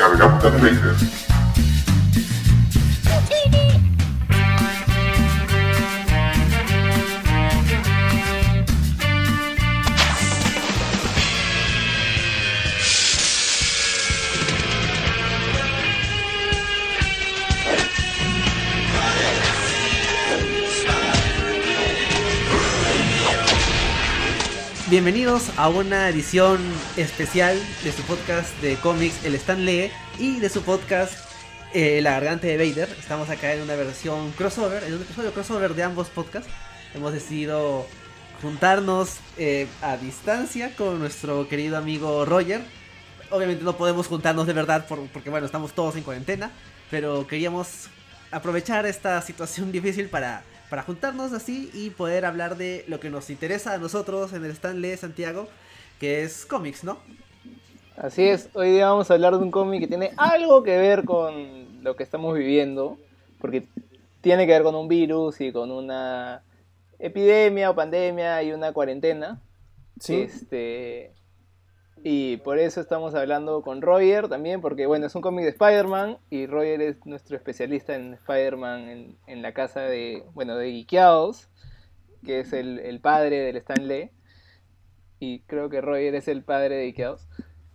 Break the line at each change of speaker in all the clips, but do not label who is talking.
garganta de Vader.
Bienvenidos a una edición especial de su podcast de cómics El Stan Lee y de su podcast La Garganta de Vader. Estamos acá en una versión crossover, en un episodio crossover de ambos podcasts. Hemos decidido juntarnos a distancia con nuestro querido amigo Roger. Obviamente no podemos juntarnos de verdad porque bueno, estamos todos en cuarentena, pero queríamos aprovechar esta situación difícil para juntarnos así y poder hablar de lo que nos interesa a nosotros en el Stan Lee Santiago, que es cómics, ¿no?
Así es, hoy día vamos a hablar de un cómic que tiene algo que ver con lo que estamos viviendo, porque tiene que ver con un virus y con una epidemia o pandemia y una cuarentena.
Sí.
Y por eso estamos hablando con Roger también, porque bueno, es un cómic de Spider-Man y Roger es nuestro especialista en Spider-Man en la casa de Geekeados, que es el padre del Stan Lee, y creo que Roger es el padre de Geekeados.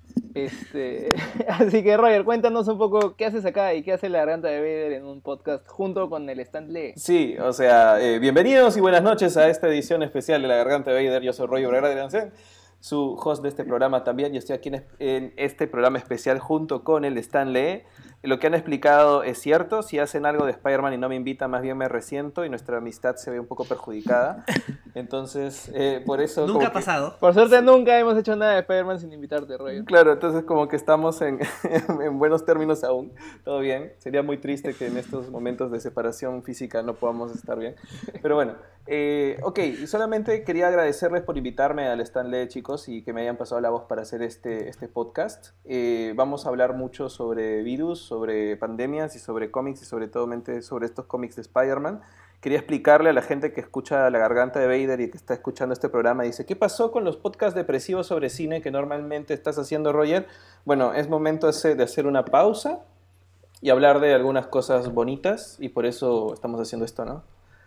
Así que Roger, cuéntanos un poco qué haces acá y qué hace la Garganta de Vader en un podcast junto con el Stan Lee.
Sí, o sea, bienvenidos y buenas noches a esta edición especial de la Garganta de Vader. Yo soy Roger Vergara, su host de este programa también. Yo estoy aquí en este programa especial junto con el Stan Lee. Lo que han explicado es cierto. Si hacen algo de Spider-Man y no me invitan, más bien me resiento y nuestra amistad se ve un poco perjudicada. Entonces, por eso...
Nunca ha pasado.
Por suerte nunca hemos hecho nada de Spider-Man sin invitarte, Roger.
Claro, entonces como que estamos en buenos términos aún. Todo bien. Sería muy triste que en estos momentos de separación física no podamos estar bien. Pero bueno, ok, solamente quería agradecerles por invitarme al Stan Lee, chicos, y que me hayan pasado la voz para hacer este podcast. Vamos a hablar mucho sobre virus, sobre pandemias y sobre cómics y sobre todo sobre estos cómics de Spider-Man. Quería explicarle a la gente que escucha La Garganta de Vader y que está escuchando este programa y dice, ¿qué pasó con los podcasts depresivos sobre cine que normalmente estás haciendo, Roger? Bueno, es momento de hacer una pausa y hablar de algunas cosas bonitas y por eso estamos haciendo esto, ¿no?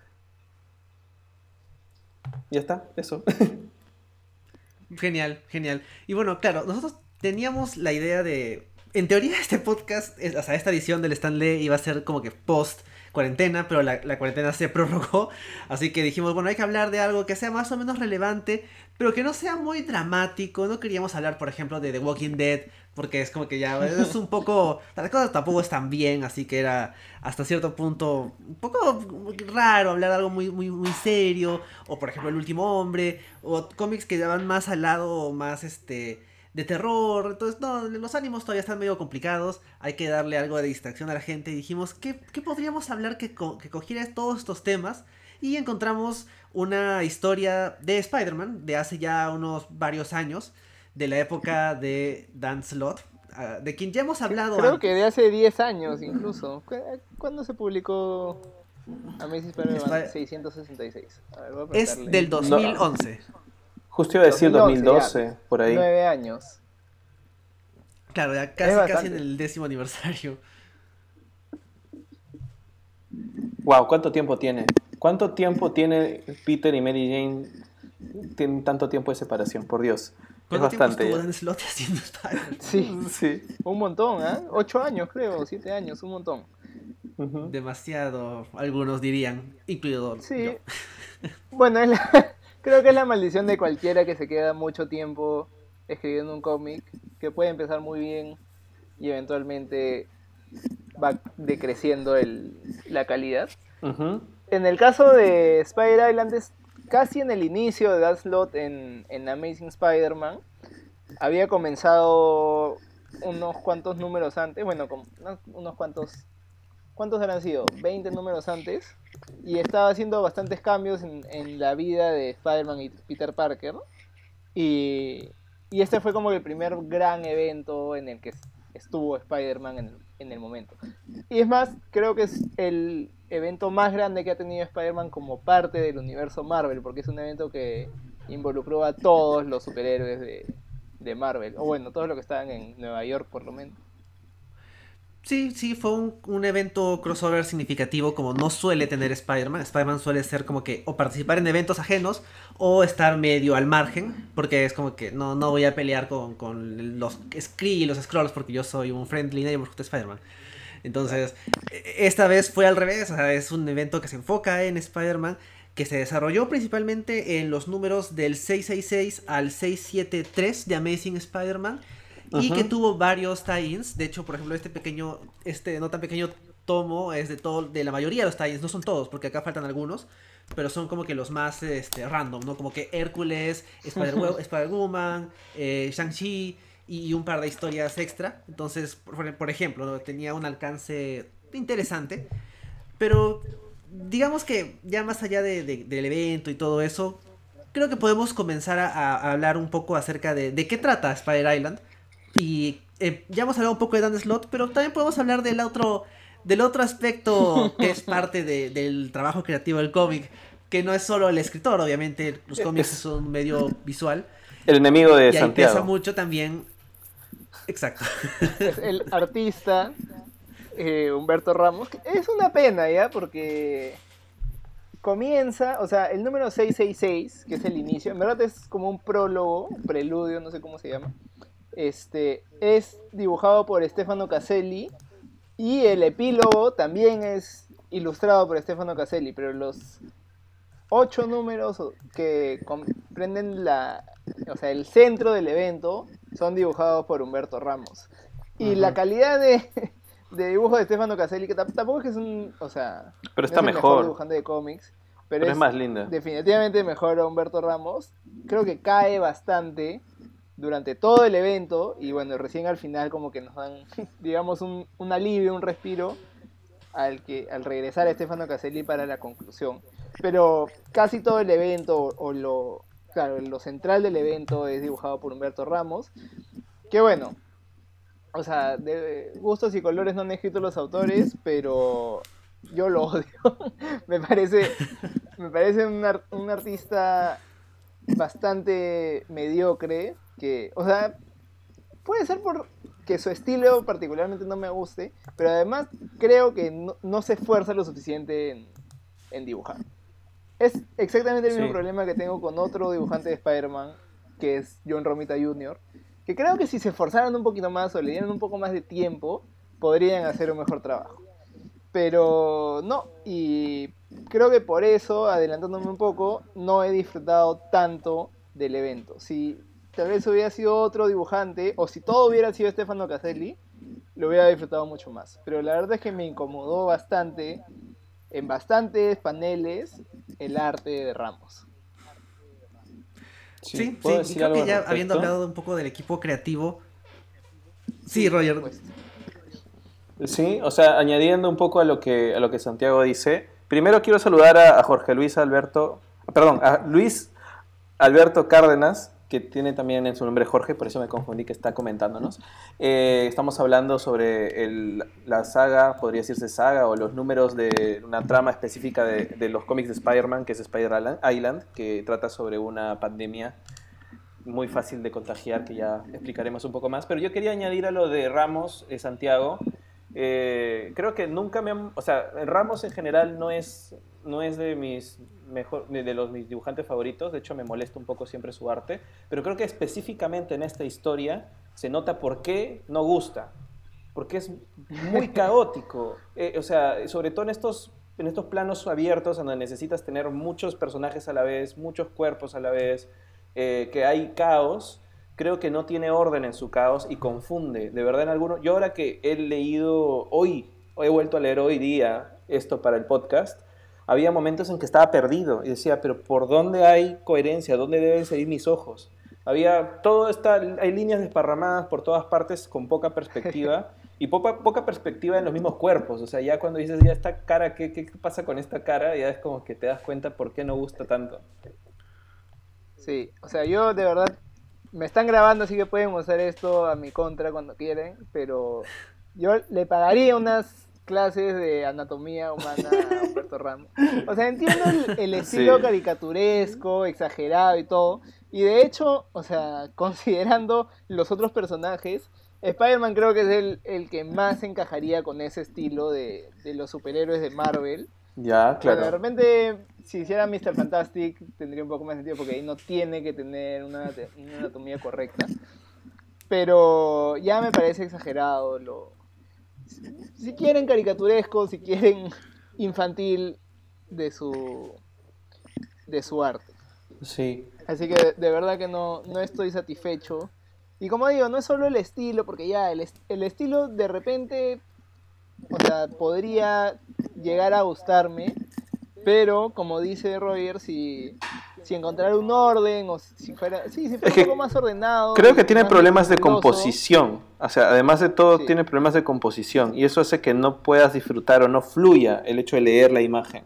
Ya está, eso.
Genial, genial. Y bueno, claro, nosotros teníamos la idea de... En teoría este podcast, o sea, esta edición del Stan Lee iba a ser como que post cuarentena, pero la cuarentena se prorrogó, así que dijimos, bueno, hay que hablar de algo que sea más o menos relevante, pero que no sea muy dramático. No queríamos hablar, por ejemplo, de The Walking Dead, porque es como que ya es un poco... Las cosas tampoco están bien, así que era hasta cierto punto un poco raro hablar de algo muy, muy, muy serio, o por ejemplo El Último Hombre, o cómics que van más al lado, más de terror. Entonces no, los ánimos todavía están medio complicados, hay que darle algo de distracción a la gente y dijimos, ¿qué podríamos hablar que cogiera todos estos temas? Y encontramos una historia de Spider-Man de hace ya unos varios años, de la época de Dan Slott, de quien ya hemos hablado
Creo
antes.
que de hace 10 años incluso. ¿Cuándo se publicó Amazing Spider-Man 666? A ver, voy a
Es
preguntarle.
del 2011.
Justo iba a decir 2012,
ya,
por ahí.
9 años.
Claro, ya
Es
casi
bastante.
en el 10º aniversario.
Wow, ¿cuánto tiempo tiene? ¿Cuánto tiempo tiene Peter y Mary Jane? Tienen tanto tiempo de separación, por Dios. Es
¿Cuánto tiempo
bastante
estuvo
ya.
Dan Slott haciendo Spider-Man?
Sí,
Sí.
un montón, ¿eh? 8 años creo, 7 años, un montón.
Ujú.
Demasiado, algunos dirían, incluido
Sí.
yo.
Bueno, creo que es la maldición de cualquiera que se queda mucho tiempo escribiendo un cómic, que puede empezar muy bien y eventualmente va decreciendo la calidad.
Ujú.
En el caso de Spider-Island es casi en el inicio de Dan Slott en Amazing Spider-Man. Había comenzado unos cuantos números antes, bueno, unos cuantos... ¿Cuántos habrán sido? 20 números antes. Y estaba haciendo bastantes cambios en la vida de Spider-Man y Peter Parker. Y este fue como el primer gran evento en el que estuvo Spider-Man en el momento. Y es más, creo que es el evento más grande que ha tenido Spider-Man como parte del universo Marvel, porque es un evento que involucró a todos los superhéroes de Marvel, o bueno, todos los que estaban en Nueva York por lo menos.
Sí, sí, fue un evento crossover significativo como no suele tener Spider-Man. Spider-Man suele ser como que o participar en eventos ajenos o estar medio al margen, porque es como que no voy a pelear con los Kree y los Skrulls porque yo soy un friendly neighborhood de Spider-Man. Entonces, esta vez fue al revés, o sea, es un evento que se enfoca en Spider-Man, que se desarrolló principalmente en los números del 666 al 673 de Amazing Spider-Man y que
Ujú.
tuvo varios tie-ins. De hecho, por ejemplo, este no tan pequeño tomo es de la mayoría de los tie-ins, no son todos, porque acá faltan algunos, pero son como que los más random, ¿no? Como que Hércules, Spider-Woman, Shang-Chi y un par de historias extra. Entonces, por ejemplo, ¿no? Tenía un alcance interesante, pero digamos que ya más allá del evento y todo eso, creo que podemos comenzar a hablar un poco acerca de qué trata Spider Island. Y ya hemos hablado un poco de Dan Slott, pero también podemos hablar del otro aspecto que es parte del trabajo creativo del cómic, que no es solo el escritor, obviamente los cómics
Es
son un medio visual,
el enemigo de
y ahí pesa
Santiago.
mucho también. Exacto.
Es el artista Humberto Ramos. Que es una pena, ¿ya? Porque comienza, o sea, el número 666, que es el inicio, en verdad es como un prólogo, preludio, no sé cómo se llama. Es dibujado por Stefano Caselli y el epílogo también es ilustrado por Stefano Caselli, pero los 8 números que comprenden o sea, el centro del evento son dibujados por Humberto Ramos. Y la
Ujú.
calidad de dibujo de Stefano Caselli, que tampoco es que es un, o sea,
Pero
no
está
es el mejor
mejor,
dibujante de cómics, pero
pero es
es
más linda.
definitivamente mejor a Humberto Ramos. Creo que cae bastante durante todo el evento y bueno, recién al final como que nos dan, digamos, un alivio, un respiro al regresar a Stefano Caselli para la conclusión. Pero casi todo el evento, claro, lo central del evento es dibujado por Humberto Ramos, que bueno, o sea, de gustos y colores no han escrito los autores, pero yo lo odio. me parece, me parece un artista bastante mediocre, que, o sea, puede ser por que su estilo particularmente no me guste, pero además creo que no se esfuerza lo suficiente en dibujar. Es exactamente el mismo
Sí.
problema que tengo con otro dibujante de Spider-Man, que es John Romita Jr., que creo que si se esforzaran un poquito más o le dieran un poco más de tiempo, podrían hacer un mejor trabajo. Pero no, y creo que por eso, adelantándome un poco, no he disfrutado tanto del evento. Si tal vez hubiera sido otro dibujante, o si todo hubiera sido Stefano Caselli, lo hubiera disfrutado mucho más. Pero la verdad es que me incomodó bastante, en bastantes paneles, el arte de Ramos.
Sí,
Sí,
¿puedo
sí, y
decir
creo
algo
que
al
ya habiendo
respecto?
hablado un poco del equipo creativo, sí,
Sí, por
Roger.
supuesto.
Sí, o sea, añadiendo un poco a lo que Santiago dice, primero quiero saludar a Jorge Luis Alberto, perdón, a Luis Alberto Cárdenas, que tiene también en su nombre Jorge, por eso me confundí que está comentándonos. Estamos hablando sobre la saga, podría decirse saga, o los números de una trama específica de los cómics de Spider-Man, que es Island, que trata sobre una pandemia muy fácil de contagiar, que ya explicaremos un poco más. Pero yo quería añadir a lo de Ramos, Santiago. Creo que nunca me han... O sea, Ramos en general no es de mis dibujantes favoritos. De hecho, me molesta un poco siempre su arte. Pero creo que específicamente en esta historia se nota por qué no gusta. Porque es muy caótico. O sea, sobre todo en estos planos abiertos en donde necesitas tener muchos personajes a la vez, muchos cuerpos a la vez, que hay caos, creo que no tiene orden en su caos y confunde. De verdad, en algunos. Yo, ahora que he leído hoy, he vuelto a leer hoy día esto para el podcast, había momentos en que estaba perdido y decía, pero ¿por dónde hay coherencia? ¿Dónde deben seguir mis ojos? Hay líneas desparramadas por todas partes con poca perspectiva y poca perspectiva en los mismos cuerpos. O sea, ya cuando dices, ya esta cara, ¿qué pasa con esta cara? Ya es como que te das cuenta por qué no gusta tanto.
Sí, o sea, yo de verdad me están grabando, así que pueden usar esto a mi contra cuando quieren, pero yo le pagaría unas clases de anatomía humana a Humberto Ramos. O sea, entiendo el
Sí.
estilo caricaturesco, exagerado y todo, y de hecho, o sea, considerando los otros personajes, Spider-Man creo que es el que más encajaría con ese estilo de los superhéroes de Marvel.
Ya,
Bueno, de
claro.
repente, si hiciera Mr. Fantastic, tendría un poco más sentido porque ahí no tiene que tener una anatomía correcta. Pero ya me parece exagerado. Si quieren caricaturesco, si quieren infantil de su arte.
Sí.
Así que de verdad que no estoy satisfecho. Y como digo, no es solo el estilo, porque ya el estilo de repente, o sea, podría llegar a gustarme, pero como dice Roger, si encontrar un orden, o si fuera
Es
un
que
poco más ordenado
creo que
y
tiene
más
problemas de
meticuloso,
composición. O sea, además de todo,
sí,
tiene problemas de composición. Y eso hace que no puedas disfrutar o no fluya el hecho de leer la imagen.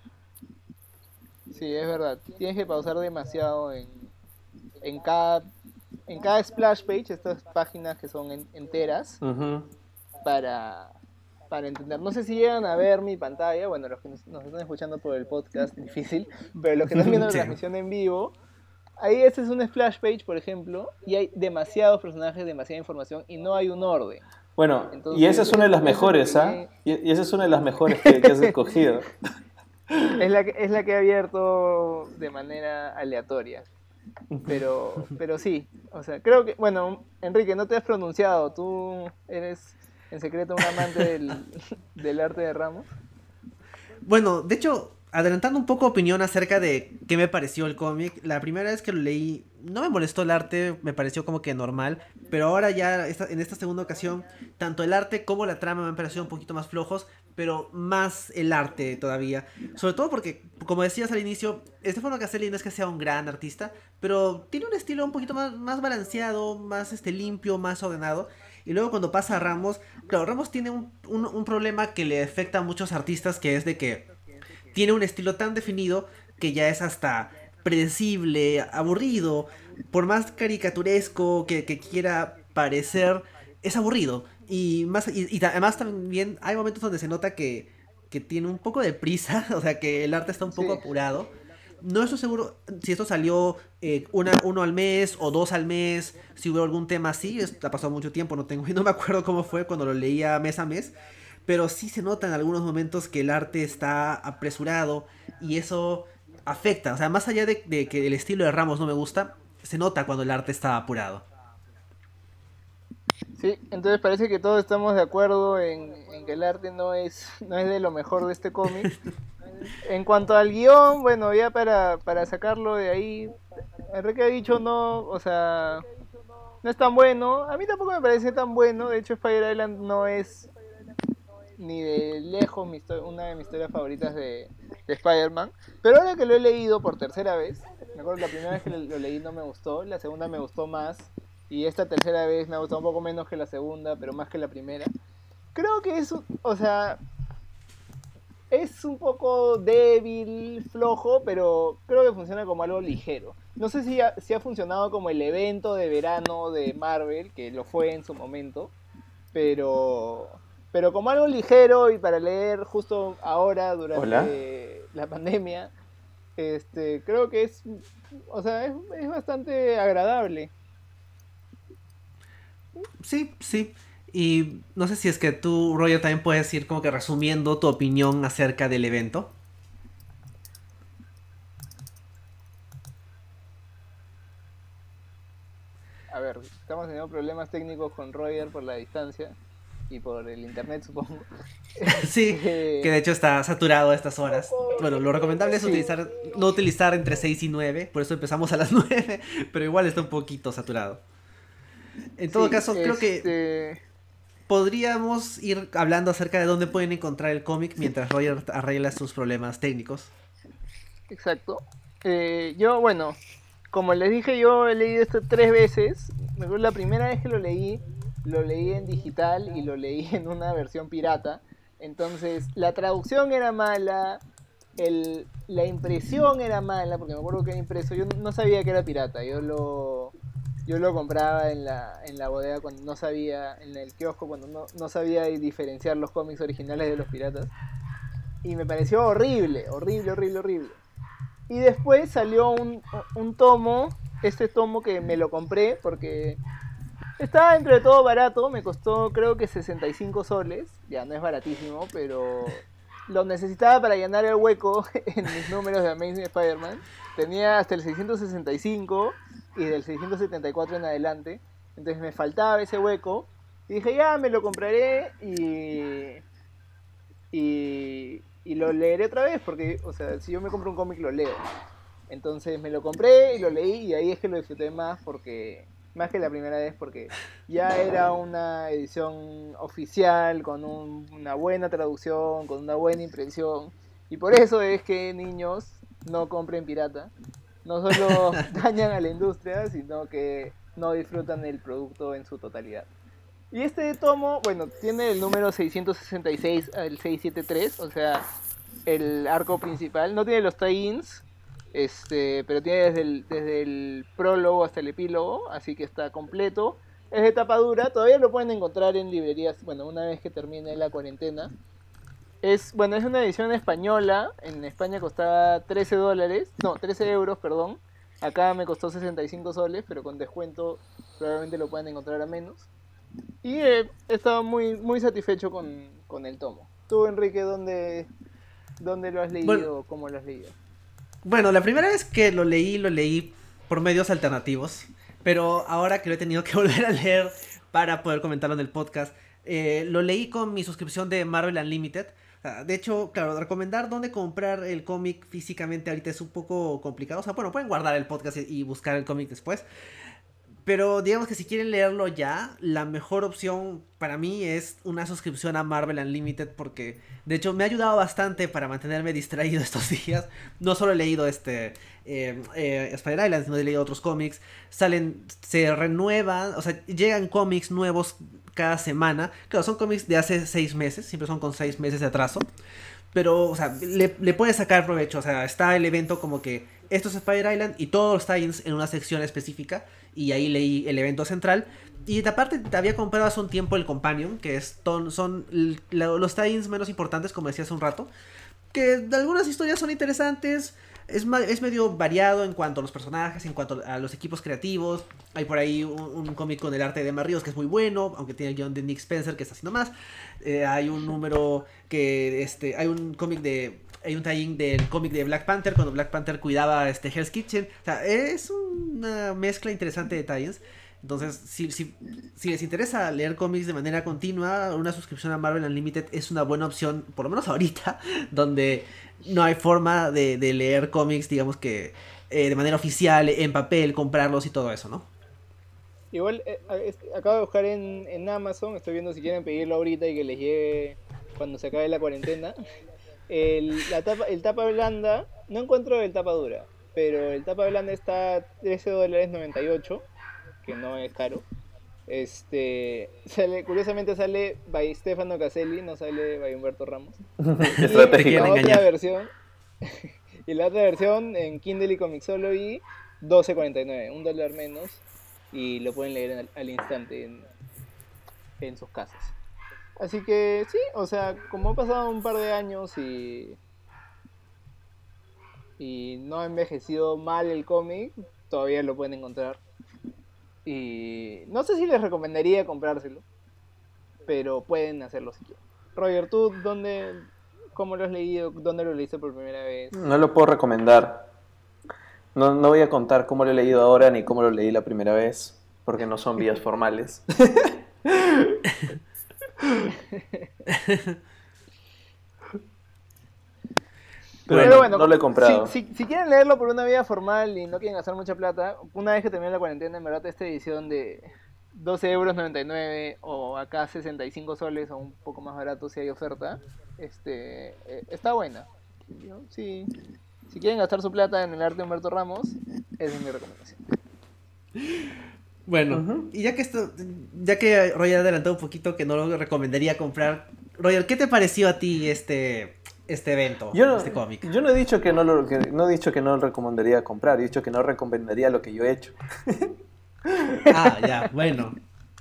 sí, es verdad. Tienes que pausar demasiado en cada, en cada splash page, estas páginas que son enteras,
Ujú.
para, para entender. No sé si llegan a ver mi pantalla, bueno, los que nos están escuchando por el podcast, difícil, pero los que están viendo la
Sí.
transmisión en vivo, ahí este es un splash page, por ejemplo, y hay demasiados personajes, demasiada información y no hay un orden.
Bueno, y esa
Entonces,
es una de las
eso es lo
mejores,
que
¿ah? Y esa es una de las mejores que has escogido.
es la que he abierto de manera aleatoria. Pero sí, o sea, creo que, bueno, Enrique, no te has pronunciado, tú eres en secreto un amante del arte de Ramos.
Bueno, de hecho, adelantando un poco opinión acerca de qué me pareció el cómic, la primera vez que lo leí no me molestó el arte, me pareció como que normal, pero ahora ya en esta segunda ocasión, tanto el arte como la trama me han parecido un poquito más flojos, pero más el arte todavía. Sobre todo porque, como decías al inicio, Stefano Caselli no es que sea un gran artista, pero tiene un estilo un poquito más balanceado, más limpio, más ordenado. Y luego cuando pasa a Ramos, claro, Ramos tiene un problema que le afecta a muchos artistas, que es de que tiene un estilo tan definido que ya es hasta predecible, aburrido, por más caricaturesco que quiera parecer, es aburrido. Y además también hay momentos donde se nota que tiene un poco de prisa, o sea que el arte está un poco
Sí,
apurado. No estoy seguro si esto salió uno al mes o dos al mes, si hubo algún tema así, ha pasado mucho tiempo, no me acuerdo cómo fue cuando lo leía mes a mes, pero sí se nota en algunos momentos que el arte está apresurado y eso afecta, o sea, más allá de que el estilo de Ramos no me gusta, se nota cuando el arte está apurado.
sí, entonces parece que todos estamos de acuerdo en que el arte no es de lo mejor de este cómic. En cuanto al guión, bueno, ya para sacarlo de ahí, Enrique ha dicho no, o sea, no es tan bueno. A mí tampoco me parece tan bueno. De hecho, Spider Island no es ni de lejos una de mis historias favoritas de Spider-Man. Pero ahora que lo he leído por tercera vez, me acuerdo que la primera vez que lo leí no me gustó, la segunda me gustó más. Y esta tercera vez me ha gustado un poco menos que la segunda, pero más que la primera. Creo que es, o sea, es un poco débil, flojo, pero creo que funciona como algo ligero. No sé si ha funcionado como el evento de verano de Marvel, que lo fue en su momento, pero, pero como algo ligero y para leer justo ahora,
Hola.
durante la pandemia, creo que es, o sea, es bastante agradable.
Sí, sí. Y no sé si es que tú, Roger, también puedes ir como que resumiendo tu opinión acerca del evento.
A ver, estamos teniendo problemas técnicos con Roger por la distancia y por el internet, supongo.
Sí, que de hecho está saturado a estas horas. Bueno, lo recomendable es
Sí,
no utilizar entre 6 y 9, por eso empezamos a las 9, pero igual está un poquito saturado. En todo
sí,
caso, creo que podríamos ir hablando acerca de dónde pueden encontrar el cómic mientras Roger arregla sus problemas técnicos.
exacto. Yo, bueno, como les dije, yo he leído esto 3 veces. Me acuerdo la primera vez que lo leí en digital y lo leí en una versión pirata. Entonces, la traducción era mala, la impresión era mala, porque me acuerdo que era impreso. Yo no sabía que era pirata, yo lo compraba en la bodega cuando no sabía, en el kiosco cuando no sabía diferenciar los cómics originales de los piratas. Y me pareció horrible, horrible, horrible, horrible. Y después salió un tomo, este tomo que me lo compré porque Estaba dentro de todo barato, me costó creo que 65 soles, ya no es baratísimo, pero lo necesitaba para llenar el hueco en mis números de Amazing Spider-Man. Tenía hasta el 665 y del 674 en adelante, entonces me faltaba ese hueco y dije ya me lo compraré y lo leeré otra vez, porque, o sea, si yo me compro un cómic lo leo. Entonces me lo compré y lo leí y ahí es que lo disfruté más porque más que la primera vez porque ya era una edición oficial con una buena traducción, con una buena impresión y por eso es que niños no compren pirata. No solo dañan a la industria, sino que no disfrutan el producto en su totalidad. Y este tomo, bueno, tiene el número 666 al 673, o sea, el arco principal. No tiene los tie-ins, pero tiene desde el prólogo hasta el epílogo, así que está completo. Es de tapa dura, todavía lo pueden encontrar en librerías, bueno, una vez que termine la cuarentena. Es una edición española, en España costaba $13, no, 13 euros, perdón. Acá me costó 65 soles, pero con descuento probablemente lo puedan encontrar a menos. Y he estado muy, muy satisfecho con el tomo. Tú, Enrique, ¿dónde lo has leído?
Bueno,
¿Cómo lo has leído?
bueno, la primera vez que lo leí por medios alternativos, pero ahora que lo he tenido que volver a leer para poder comentarlo en el podcast, lo leí con mi suscripción de Marvel Unlimited. De hecho, claro, recomendar dónde comprar el cómic físicamente ahorita es un poco complicado. O sea, bueno, pueden guardar el podcast y buscar el cómic después. Pero digamos que si quieren leerlo ya, la mejor opción para mí es una suscripción a Marvel Unlimited porque de hecho me ha ayudado bastante para mantenerme distraído estos días. No solo he leído Spider Island, sino he leído otros cómics. Se renuevan, o sea, llegan cómics nuevos cada semana. Claro, son cómics de hace 6 meses, siempre son con 6 meses de atraso. Pero, o sea, le puedes sacar provecho. O sea, está el evento como que esto es Spider Island y todos los tie-ins en una sección específica. Y ahí leí el evento central. Y aparte te había comprado hace un tiempo el Companion, que son los tie-ins menos importantes, como decía hace un rato. Que algunas historias son interesantes. Es medio variado en cuanto a los personajes, en cuanto a los equipos creativos. Hay por ahí un cómic con el arte de Emma Ríos que es muy bueno, aunque tiene el guión de Nick Spencer que está haciendo más. Hay un número que hay un cómic hay un tie-in del cómic de Black Panther cuando Black Panther cuidaba Hell's Kitchen. O sea, es una mezcla interesante de tie-ins. Entonces, si les interesa leer cómics de manera continua, una suscripción a Marvel Unlimited es una buena opción, por lo menos ahorita, donde no hay forma de leer cómics, digamos que de manera oficial, en papel, comprarlos y todo eso, ¿no?
Igual, acabo de buscar en Amazon, estoy viendo si quieren pedirlo ahorita y que les llegue cuando se acabe la cuarentena. El tapa blanda, no encuentro el tapa dura, pero el tapa blanda está a $13.98, que no es caro. Curiosamente sale by Stefano Caselli, no sale by Humberto Ramos. Y
Estratégico.
la otra versión, y la otra versión en Kindle y Comixology, $12.49, $1 menos, y lo pueden leer al instante en sus casas. Así que sí, o sea, como ha pasado un par de años y no ha envejecido mal el cómic, todavía lo pueden encontrar. Y no sé si les recomendaría comprárselo, pero pueden hacerlo si quieren. Roger, ¿tú cómo lo has leído? ¿Dónde lo leíste por primera vez?
No lo puedo recomendar. No voy a contar cómo lo he leído ahora ni cómo lo leí la primera vez, porque no son vías formales. Pero bueno, no lo he comprado.
Si quieren leerlo por una vía formal y no quieren gastar mucha plata, una vez que termine la cuarentena, en verdad esta edición de $12.99 o acá 65 soles o un poco más barato si hay oferta, está buena. Si quieren gastar su plata en el arte de Humberto Ramos, esa es mi recomendación.
Bueno, y ya que Roger adelantó un poquito que no lo recomendaría comprar, Roger, ¿qué te pareció a ti este evento, este cómic?
Yo no he dicho que no lo recomendaría comprar, he dicho que no recomendaría lo que yo he hecho.
Ah, ya, bueno.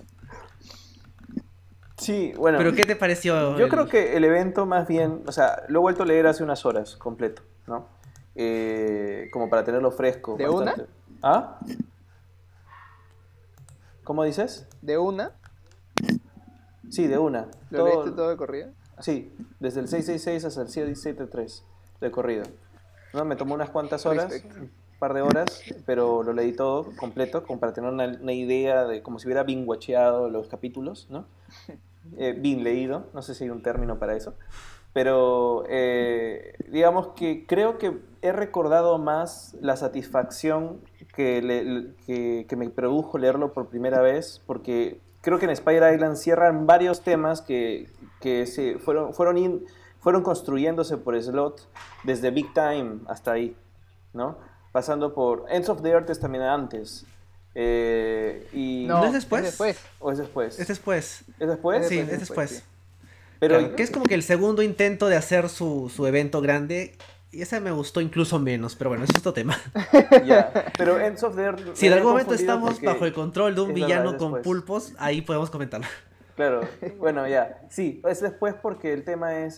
Sí, bueno.
¿Pero qué te pareció?
Yo creo que el evento más bien, o sea, lo he vuelto a leer hace unas horas completo, ¿no? Como para tenerlo fresco.
¿De
bastante.
una?
¿Ah? ¿Cómo dices?
¿De una?
Sí, de una.
¿Lo leíste todo de corrido?
Sí, desde el 666 hasta el 773 de corrido. ¿No? Me tomó unas cuantas horas,
Respect.
un par de horas, pero lo leí todo completo, como para tener una idea de como si hubiera binge-watcheado los capítulos, ¿no? Bien leído, no sé si hay un término para eso, pero digamos que creo que he recordado más la satisfacción que me produjo leerlo por primera vez, porque creo que en Spider Island cierran varios temas que fueron construyéndose por Slot desde Big Time hasta ahí, ¿no? Pasando por Ends of the Earth es también antes.
¿No es
No, es
después?
después.
¿O es después?
Es después.
¿Es después?
Sí,
después,
es
es después,
después.
sí.
Pero
Claro, que es como que el segundo intento de hacer su evento grande. Y ese me gustó incluso menos, pero bueno, eso es otro tema.
ya. Pero Ends of the Earth
Si en
me
algún
había
momento
confundido
estamos
porque
bajo el control de un
es verdad,
villano
es
con
después.
pulpos, ahí podemos comentarlo.
Claro, bueno, ya. Sí, es después porque el tema es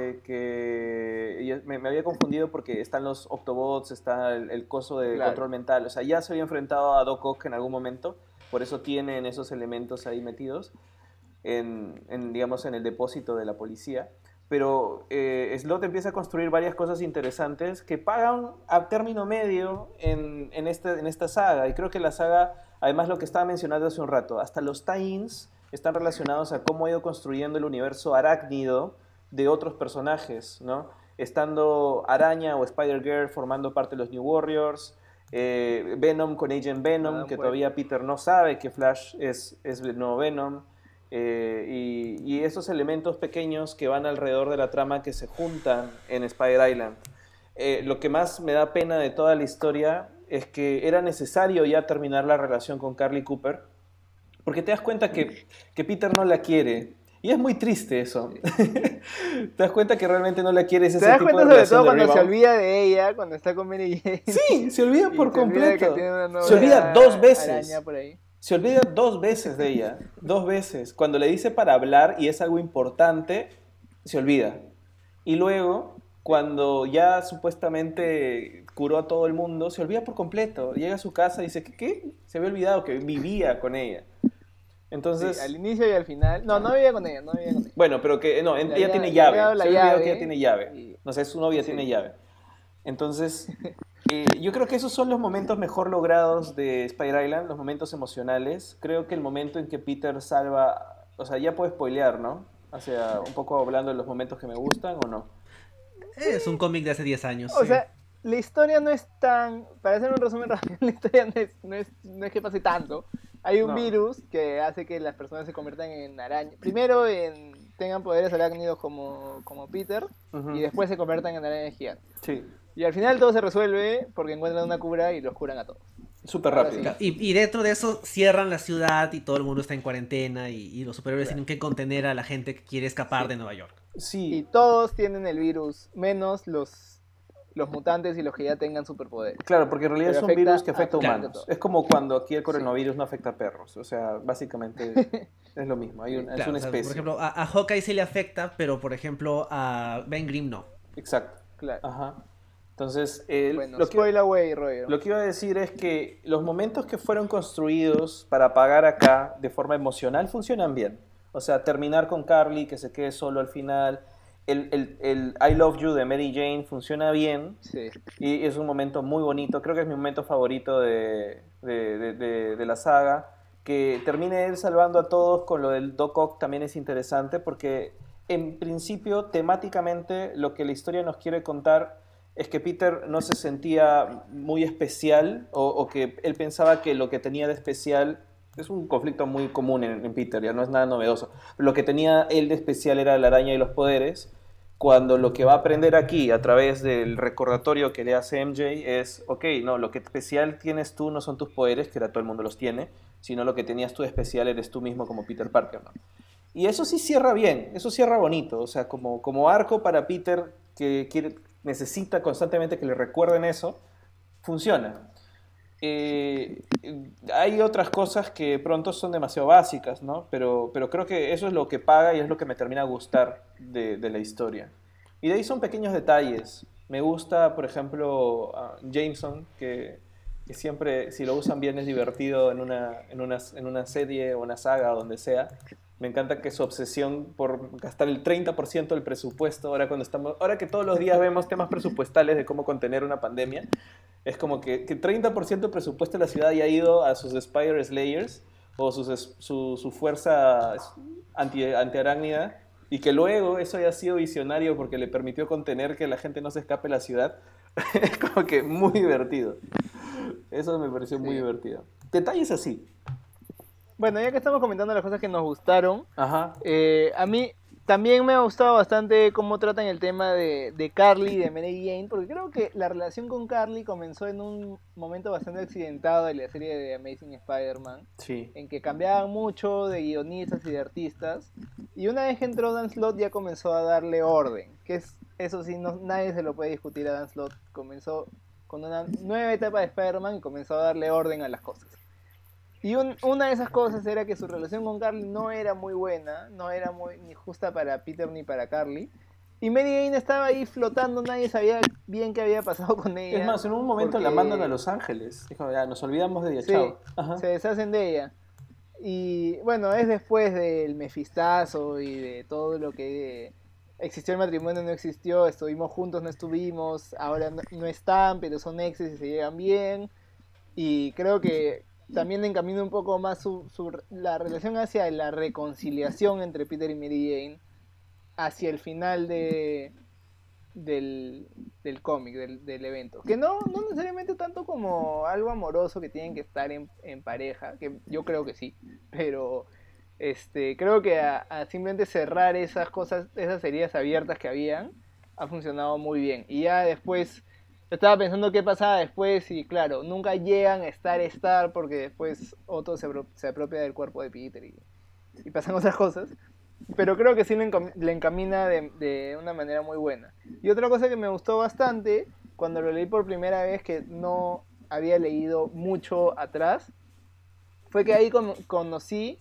me había confundido porque están los Octobots, está el coso de
Claro.
control mental. O sea, ya se había enfrentado a Doc Ock en algún momento, por eso tienen esos elementos ahí metidos digamos, en el depósito de la policía. Pero Slot empieza a construir varias cosas interesantes que pagan a término medio en esta saga. Y creo que la saga, además lo que estaba mencionando hace un rato, hasta los tie-ins están relacionados a cómo ha ido construyendo el universo arácnido de otros personajes, ¿no? Estando Araña o Spider-Girl formando parte de los New Warriors, Venom con Agent Venom,
Adam
que
West.
todavía Peter no sabe que Flash es el nuevo Venom. Y esos elementos pequeños que van alrededor de la trama que se juntan en Spider Island. Lo que más me da pena de toda la historia es que era necesario ya terminar la relación con Carly Cooper, porque te das cuenta que Peter no la quiere. Y es muy triste eso. Te das cuenta que realmente no la quiere. Es
Te
ese
das
tipo
cuenta
de
sobre
relación
todo
de
cuando se
rebound.
olvida de ella, cuando está con Mary Jane.
Sí, se olvida
Y
por
se olvida que
completo.
tiene una novia
Se olvida 2 veces.
araña por ahí.
Se olvida 2 veces de ella, 2 veces. Cuando le dice para hablar y es algo importante, se olvida. Y luego, cuando ya supuestamente curó a todo el mundo, se olvida por completo. Llega a su casa y dice, ¿qué? Se había olvidado que vivía con ella. Entonces,
Sí, al inicio y al final. No, no vivía con ella, no vivía con ella.
bueno, pero que no,
Le
ella
había-
tiene
le
llave.
había dado la
Se había olvidado que
llave
ella tiene llave.
y-
No sé, su novia
Sí.
tiene llave. Entonces, yo creo que esos son los momentos mejor logrados de Spider Island, los momentos emocionales. Creo que el momento en que Peter salva, o sea, ya puedo spoilear, ¿no? O sea, un poco hablando de los momentos que me gustan o no.
Es un cómic de hace 10 años.
O
sí.
sea, la historia no es tan. Para hacer un resumen rápido, la historia no es que pase tanto. Hay un
No.
virus que hace que las personas se conviertan en arañas. Primero tengan poderes arácnidos como Peter,
Ujú.
y después se conviertan en arañas gigantes.
Sí,
Y al final todo se resuelve porque encuentran una cura y los curan a todos.
súper
Ahora
rápido.
sí.
Y dentro de eso cierran la ciudad y todo el mundo está en cuarentena y los superhéroes tienen que contener a la gente que quiere escapar de Nueva York.
Y
Sí,
todos tienen el virus, menos los mutantes y los que ya tengan superpoderes.
claro, porque en realidad
Pero
es un
afecta
virus que afecta a
absolutamente
humanos.
todo.
Es como cuando aquí el coronavirus no afecta a perros. O sea, básicamente es lo mismo. Es
Claro,
una
o sea,
especie.
por ejemplo, a Hawkeye sí le afecta, pero por ejemplo a Ben Grimm no.
Exacto.
Claro.
Ajá. Entonces,
Bueno,
lo que,
spoiler away, Roger.
lo que iba a decir es que los momentos que fueron construidos para pagar acá de forma emocional funcionan bien. O sea, terminar con Carly, que se quede solo al final. El I Love You de Mary Jane funciona bien.
Sí.
Y es un momento muy bonito. Creo que es mi momento favorito de la saga. Que termine él salvando a todos con lo del Doc Ock también es interesante porque en principio temáticamente lo que la historia nos quiere contar es que Peter no se sentía muy especial o que él pensaba que lo que tenía de especial es un conflicto muy común en Peter, ya no es nada novedoso. Lo que tenía él de especial era la araña y los poderes, cuando lo que va a aprender aquí a través del recordatorio que le hace MJ es, ok, no, lo que especial tienes tú no son tus poderes, que ahora todo el mundo los tiene, sino lo que tenías tú de especial eres tú mismo como Peter Parker, ¿no? Y eso sí cierra bien, eso cierra bonito, o sea, como arco para Peter que necesita constantemente que le recuerden eso, funciona. Hay otras cosas que pronto son demasiado básicas, ¿no? Pero creo que eso es lo que paga y es lo que me termina a gustar de la historia. Y de ahí son pequeños detalles. Me gusta, por ejemplo, Jameson, que que siempre, si lo usan bien, es divertido en una serie o una saga o donde sea. Me encanta que su obsesión por gastar el 30% del presupuesto, ahora que todos los días vemos temas presupuestales de cómo contener una pandemia, es como que 30% del presupuesto de la ciudad ya ha ido a sus Spider Slayers o su fuerza antiarácnida, y que luego eso haya sido visionario porque le permitió contener que la gente no se escape de la ciudad. Es como que muy divertido. Eso me pareció muy
Sí.
divertido. Detalles así.
Bueno, ya que estamos comentando las cosas que nos gustaron,
Ajá.
a mí también me ha gustado bastante cómo tratan el tema de Carly y de Mary Jane, porque creo que la relación con Carly comenzó en un momento bastante accidentado de la serie de Amazing Spider-Man,
Sí.
en que cambiaban mucho de guionistas y de artistas, y una vez que entró Dan Slott ya comenzó a darle orden, que es eso sí, no, nadie se lo puede discutir a Dan Slott. Comenzó con una nueva etapa de Spider-Man y comenzó a darle orden a las cosas. Y una de esas cosas era que su relación con Carly no era muy buena, no era muy ni justa para Peter ni para Carly. Y Mary Jane estaba ahí flotando, nadie sabía bien qué había pasado con ella.
Es más, en un momento la mandan a Los Ángeles. Dijo, ya, nos olvidamos de ella,
Sí,
chao. Ajá.
se deshacen de ella. Y bueno, es después del mefistazo y de todo lo que existió el matrimonio, no existió, estuvimos juntos, no estuvimos, ahora no están, pero son exes y se llevan bien. Y creo que también le encamina un poco más la relación hacia la reconciliación entre Peter y Mary Jane hacia el final del cómic, del evento. Que no necesariamente tanto como algo amoroso que tienen que estar en pareja, que yo creo que sí, pero creo que a simplemente cerrar esas cosas, esas heridas abiertas que habían, ha funcionado muy bien. Y ya después estaba pensando qué pasaba después y claro, nunca llegan a estar porque después Otto se apropia del cuerpo de Peter y pasan otras cosas. Pero creo que sí le encamina de una manera muy buena. Y otra cosa que me gustó bastante, cuando lo leí por primera vez, que no había leído mucho atrás, fue que ahí conocí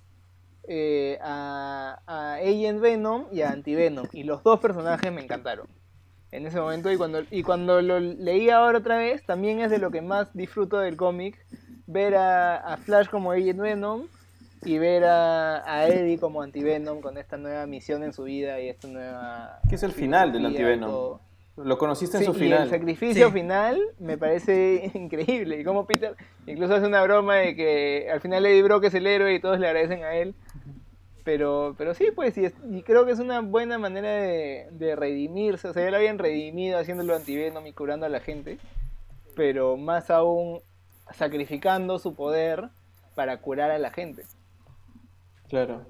a Agent Venom y a Anti-Venom. Y los dos personajes me encantaron en ese momento. Y cuando lo leí ahora otra vez, también es de lo que más disfruto del cómic. Ver a Flash como Agent Venom y ver a Eddie como Anti-Venom con esta nueva misión en su vida y esta nueva...
Que es el final del
filosofía y
Anti-Venom.
todo.
Lo conociste en
Sí,
su
y el
final.
sacrificio
Sí.
final me parece increíble. Y como Peter incluso hace una broma de que al final Eddie Brock es el héroe y todos le agradecen a él. Pero sí, pues, y creo que es una buena manera de redimirse. O sea, ya lo habían redimido haciéndolo Anti-Venom y curando a la gente. Pero más aún sacrificando su poder para curar a la gente.
Claro.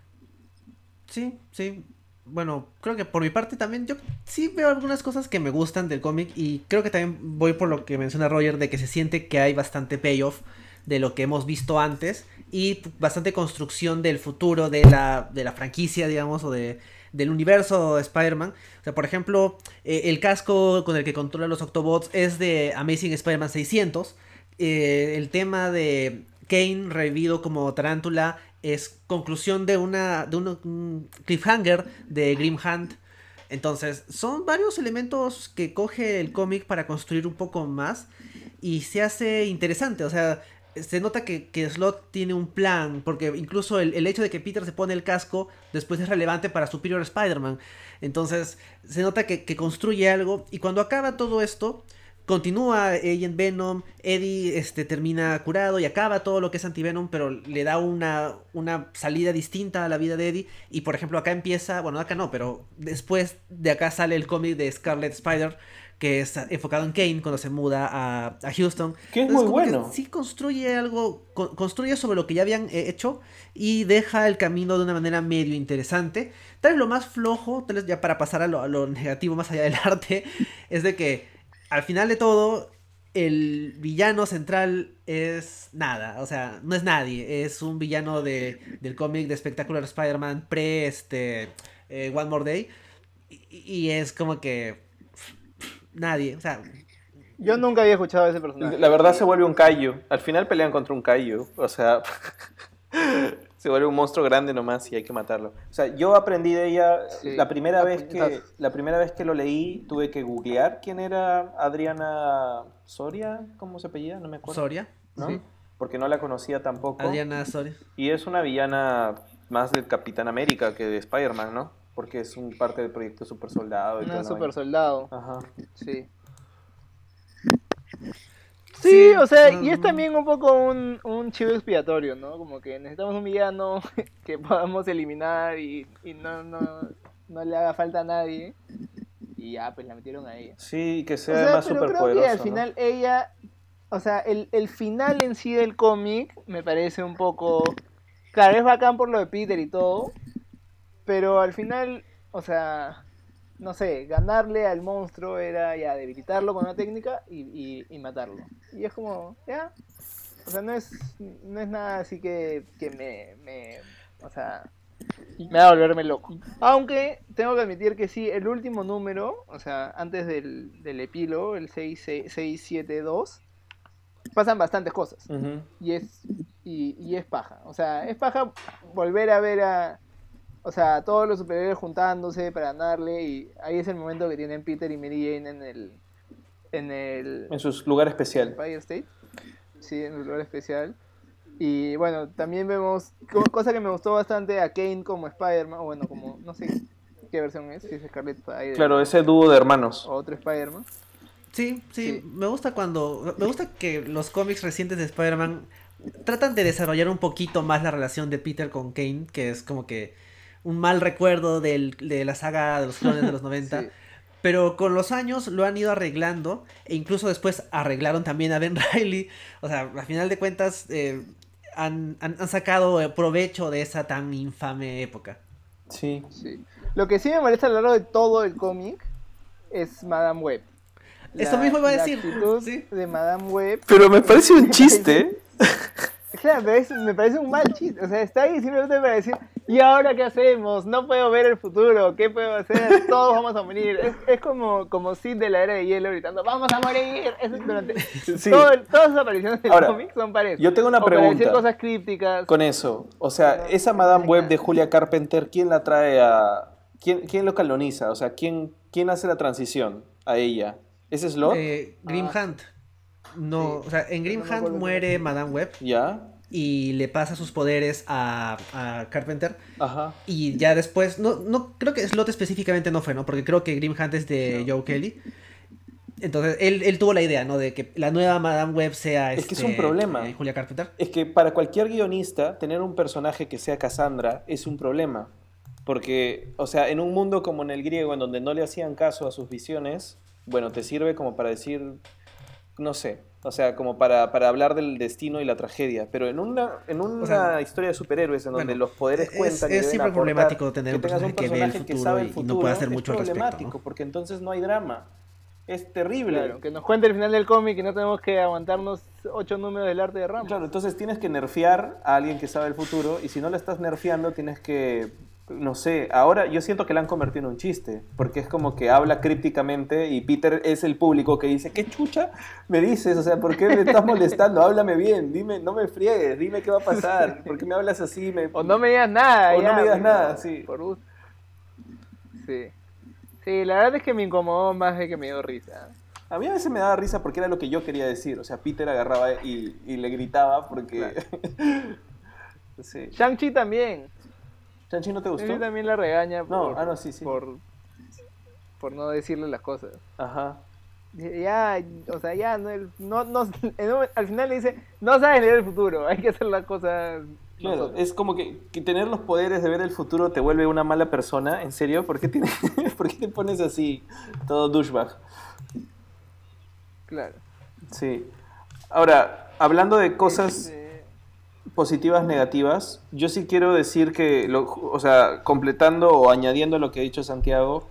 Sí, sí. Bueno, creo que por mi parte también yo sí veo algunas cosas que me gustan del cómic y creo que también voy por lo que menciona Roger de que se siente que hay bastante payoff de lo que hemos visto antes y bastante construcción del futuro de la franquicia, digamos, o del universo de Spider-Man. O sea, por ejemplo, el casco con el que controla los Octobots es de Amazing Spider-Man 600. El tema de Kane revivido como tarántula es conclusión de un cliffhanger de Grim Hunt. Entonces, son varios elementos que coge el cómic para construir un poco más y se hace interesante. O sea, se nota que Slott tiene un plan, porque incluso el hecho de que Peter se pone el casco después es relevante para Superior Spider-Man. Entonces, se nota que construye algo y cuando acaba todo esto, continúa Agent Venom, Eddie termina curado y acaba todo lo que es Anti-Venom, pero le da una salida distinta a la vida de Eddie. Y por ejemplo acá empieza, bueno acá no, pero después de acá sale el cómic de Scarlet Spider, que es enfocado en Kane cuando se muda a Houston.
Que es
Entonces,
muy
como
bueno.
que sí construye algo, construye sobre lo que ya habían hecho y deja el camino de una manera medio interesante. Tal vez lo más flojo, tal vez ya para pasar a lo negativo más allá del arte, es de que al final de todo, el villano central es nada, o sea, no es nadie, es un villano del cómic de Spectacular Spider-Man pre One More Day, y es como que nadie, o sea,
Yo nunca había escuchado a ese personaje.
La verdad se vuelve un kaiju. Al final pelean contra un kaiju. O sea, Se vuelve un monstruo grande nomás y hay que matarlo. O sea, yo aprendí de ella
Sí,
la primera
a
vez
puñetazos.
la primera vez que lo leí, tuve que googlear quién era Adriana Soria, ¿cómo se apellida? No me acuerdo,
Soria.
¿no?
Sí.
Porque no la conocía tampoco.
Adriana Soria.
Y es una villana más del Capitán América que de Spider-Man, ¿no? Porque es un parte del proyecto Super Soldado y toda
Un
la
super
vaina.
soldado.
Ajá.
Sí.
Sí,
Sí, o sea, y es
um,
también un poco un chivo expiatorio, ¿no? Como que necesitamos un villano que podamos eliminar y no le haga falta a nadie. Y ya, pues la metieron a ella.
Sí, que
O
sea
sea,
además
pero
súper
creo que al
poderoso, ¿no?
final ella, o sea, el final en sí del cómic me parece un poco, claro, es bacán por lo de Peter y todo, pero al final, o sea, no sé, ganarle al monstruo era ya debilitarlo con una técnica y matarlo. Y es como, ya, o sea, no es nada así que o sea, me va a volverme loco. Aunque tengo que admitir que sí, el último número, o sea, antes del epílogo, el 672, pasan bastantes cosas.
Ujú.
Y es paja. O sea, es paja volver a ver o sea, a todos los superhéroes juntándose para ganarle. Y ahí es el momento que tienen Peter y Mary Jane en el
En su lugar especial.
Empire State. Sí, en el lugar especial. Y bueno, también vemos, cosa que me gustó bastante, a Kane como Spider-Man, o bueno, como, no sé qué versión es, si es Scarlet Spider
Claro, ese dúo de hermanos.
o otro Spider-Man.
sí,
Sí,
me gusta me gusta que los cómics recientes de Spider-Man tratan de desarrollar un poquito más la relación de Peter con Kane, que es como que un mal recuerdo de la saga de los clones de los 90.
sí.
Pero con los años lo han ido arreglando. E incluso después arreglaron también a Ben Reilly. O sea, a final de cuentas han sacado provecho de esa tan infame época.
Sí.
Sí. Lo que sí me molesta a lo largo de todo el cómic es Madame Web.
Eso mismo iba a
La
decir.
actitud
Sí.
de Madame Web.
Pero me parece un
me
chiste.
Claro, pero me parece un mal chiste. O sea, está ahí simplemente para decir, ¿y ahora qué hacemos? No puedo ver el futuro. ¿Qué puedo hacer? Todos vamos a morir. Es como Sid de la Era de Hielo gritando, ¡vamos a morir!
Sí.
Todas las apariciones del
Ahora,
cómic son para eso.
yo tengo una
O para decir
pregunta.
cosas crípticas.
Con eso, o sea,
No,
esa
no
Madame
hacen
Web
nada.
de Julia Carpenter, ¿quién la trae a... ¿Quién lo canoniza? O sea, ¿quién hace la transición a ella? ¿Es Slot?
Grim
Ah,
Hunt. No,
sí,
o sea, en
pero
Grim
no me
Hunt
acuerdo quién
muere
es.
Madame Web
¿Ya?
y le pasa sus poderes a Carpenter.
Ajá.
Y ya después, no creo que Slot específicamente no fue, ¿no? Porque creo que Grim Hunt es de
No.
Joe Kelly. Entonces, él tuvo la idea, ¿no? De que la nueva Madame Web sea
Es que es un problema.
Julia Carpenter.
Es que para cualquier guionista, tener un personaje que sea Cassandra es un problema. Porque, o sea, en un mundo como en el griego, en donde no le hacían caso a sus visiones, bueno, te sirve como para decir, no sé, o sea, como para hablar del destino y la tragedia. Pero
O sea,
historia de superhéroes, en donde
bueno,
los poderes cuentan y
es
deben
siempre
aportar,
problemático tener
que
un
tengas
personaje que ve el futuro
sabe el
y
futuro,
no puede hacer
es
mucho al respecto,
problemático,
¿no?
porque entonces no hay drama. Es terrible.
Claro, que nos cuente el final del cómic y no tenemos que aguantarnos 8 números del arte de Ramos.
Claro, entonces tienes que nerfear a alguien que sabe el futuro y si no la estás nerfeando tienes que, no sé, ahora yo siento que la han convertido en un chiste, porque es como que habla crípticamente y Peter es el público que dice, ¿qué chucha me dices? O sea, ¿por qué me estás molestando? Háblame bien, dime, no me friegues, dime qué va a pasar, ¿por qué me hablas así?
O no me digas nada.
O no
ya,
me digas
pero
nada, sí.
Por gusto. Sí. Sí, la verdad es que me incomodó más de que me dio risa.
A mí a veces me daba risa porque era lo que yo quería decir, o sea, Peter agarraba y le gritaba porque... sí.
Shang-Chi también.
¿Chanchi no te gustó?
Shang-Chi también la regaña
No, no, sí.
por no decirle las cosas.
Ajá.
Ya, o sea, ya, al final le dice, no sabes leer el futuro, hay que hacer las cosas
Claro,
nosotros.
es como que tener los poderes de ver el futuro te vuelve una mala persona. ¿En serio? ¿Por qué, ¿por qué te pones así, todo douchebag?
Claro.
Sí. Ahora, hablando de cosas
Este,
positivas, negativas, yo sí quiero decir que, o sea, completando o añadiendo lo que ha dicho Santiago,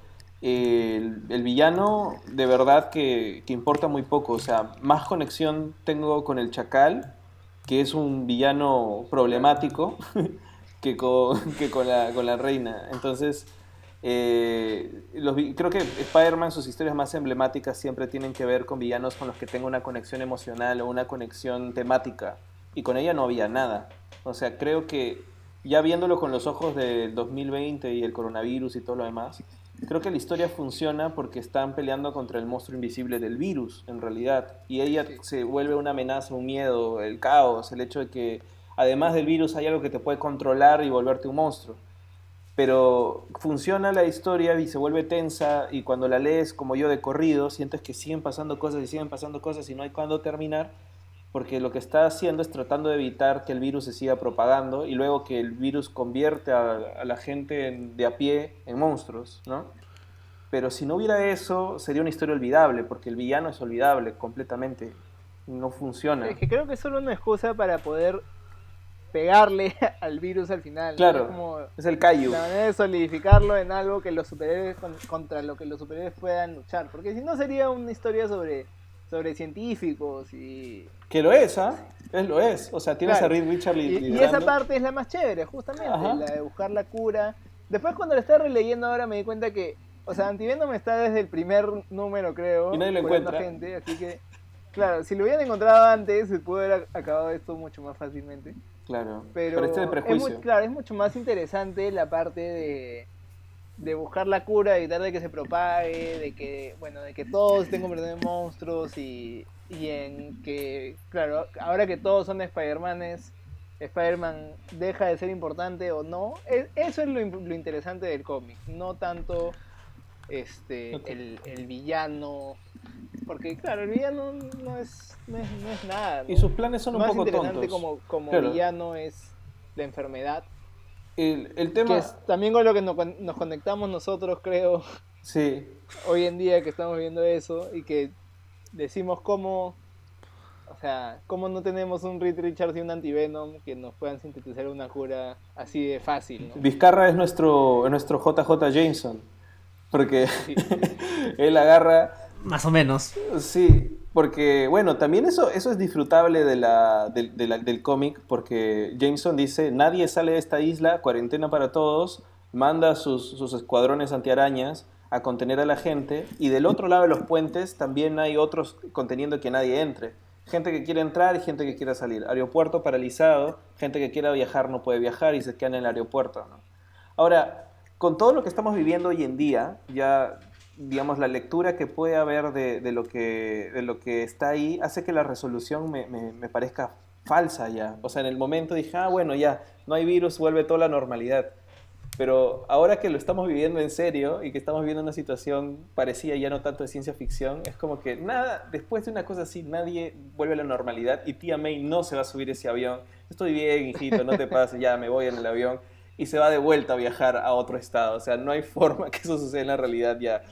el villano de verdad que importa muy poco. O sea, más conexión tengo con el Chacal, que es un villano problemático, que con la reina. Entonces, creo que Spider-Man, sus historias más emblemáticas siempre tienen que ver con villanos con los que tengo una conexión emocional o una conexión temática. Y con ella no había nada. O sea, creo que ya viéndolo con los ojos del 2020 y el coronavirus y todo lo demás, creo que la historia funciona porque están peleando contra el monstruo invisible del virus, en realidad. Y ella
Sí.
se vuelve una amenaza, un miedo, el caos, el hecho de que además del virus hay algo que te puede controlar y volverte un monstruo. Pero funciona la historia y se vuelve tensa y cuando la lees como yo de corrido, sientes que siguen pasando cosas y siguen pasando cosas y no hay cuándo terminar, porque lo que está haciendo es tratando de evitar que el virus se siga propagando y luego que el virus convierte a la gente de a pie en monstruos, ¿no? Pero si no hubiera eso, sería una historia olvidable, porque el villano es olvidable completamente, no funciona.
Es que creo que es solo una excusa para poder pegarle al virus al final, ¿no? Es
Claro,
como
es el Kaiju.
la manera de solidificarlo en algo que los superhéroes contra lo que los superhéroes puedan luchar, porque si no sería una historia sobre científicos y
Que lo es, ¿ah? Lo es. O sea, tienes a
claro.
Reed Richards
Y
liderando.
esa parte es la más chévere, justamente,
Ajá.
la de buscar la cura. Después cuando lo estaba releyendo ahora me di cuenta que, o sea, Antivenom está desde el primer número, creo,
Y nadie lo
curando
encuentra.
gente, así que, claro, si lo hubieran encontrado antes, se pudo haber acabado esto mucho más fácilmente.
Claro,
Pero
este es el prejuicio.
claro, es mucho más interesante la parte de buscar la cura, evitar de que se propague, de que, bueno, de que todos estén convirtiendo en monstruos y en que, claro, ahora que todos son Spider-Manes, Spider-Man deja de ser importante o no. Eso es lo interesante del cómic, no tanto
Ok.
el villano, porque claro, el villano no es nada,
Y
¿no?
sus planes son
Lo
un
más
poco
interesante
tontos.
como
Claro.
villano es la enfermedad,
El
que
tema,
es también con lo que nos conectamos nosotros, creo,
sí,
hoy en día que estamos viendo eso y que decimos cómo, o sea, cómo no tenemos un Reed Richards y un Antivenom que nos puedan sintetizar una cura así de fácil, ¿no?
Vizcarra es nuestro JJ Jameson, porque
Sí,
él agarra,
Más o menos.
sí, porque bueno, también eso es disfrutable del cómic, porque Jameson dice, nadie sale de esta isla, cuarentena para todos, manda sus escuadrones antiarañas a contener a la gente, y del otro lado de los puentes también hay otros conteniendo que nadie entre. Gente que quiere entrar y gente que quiere salir. Aeropuerto paralizado, gente que quiera viajar no puede viajar y se quedan en el aeropuerto, ¿no? Ahora, con todo lo que estamos viviendo hoy en día, ya digamos la lectura que puede haber de lo que está ahí hace que la resolución me parezca falsa ya. O sea, en el momento dije, bueno, ya, no hay virus, vuelve toda la normalidad. Pero ahora que lo estamos viviendo en serio y que estamos viviendo una situación parecida ya no tanto de ciencia ficción, es como que nada, después de una cosa así, nadie vuelve a la normalidad y tía May no se va a subir ese avión. Estoy bien, hijito, no te pases, ya me voy en el avión y se va de vuelta a viajar a otro estado. O sea, no hay forma que eso suceda en la realidad ya.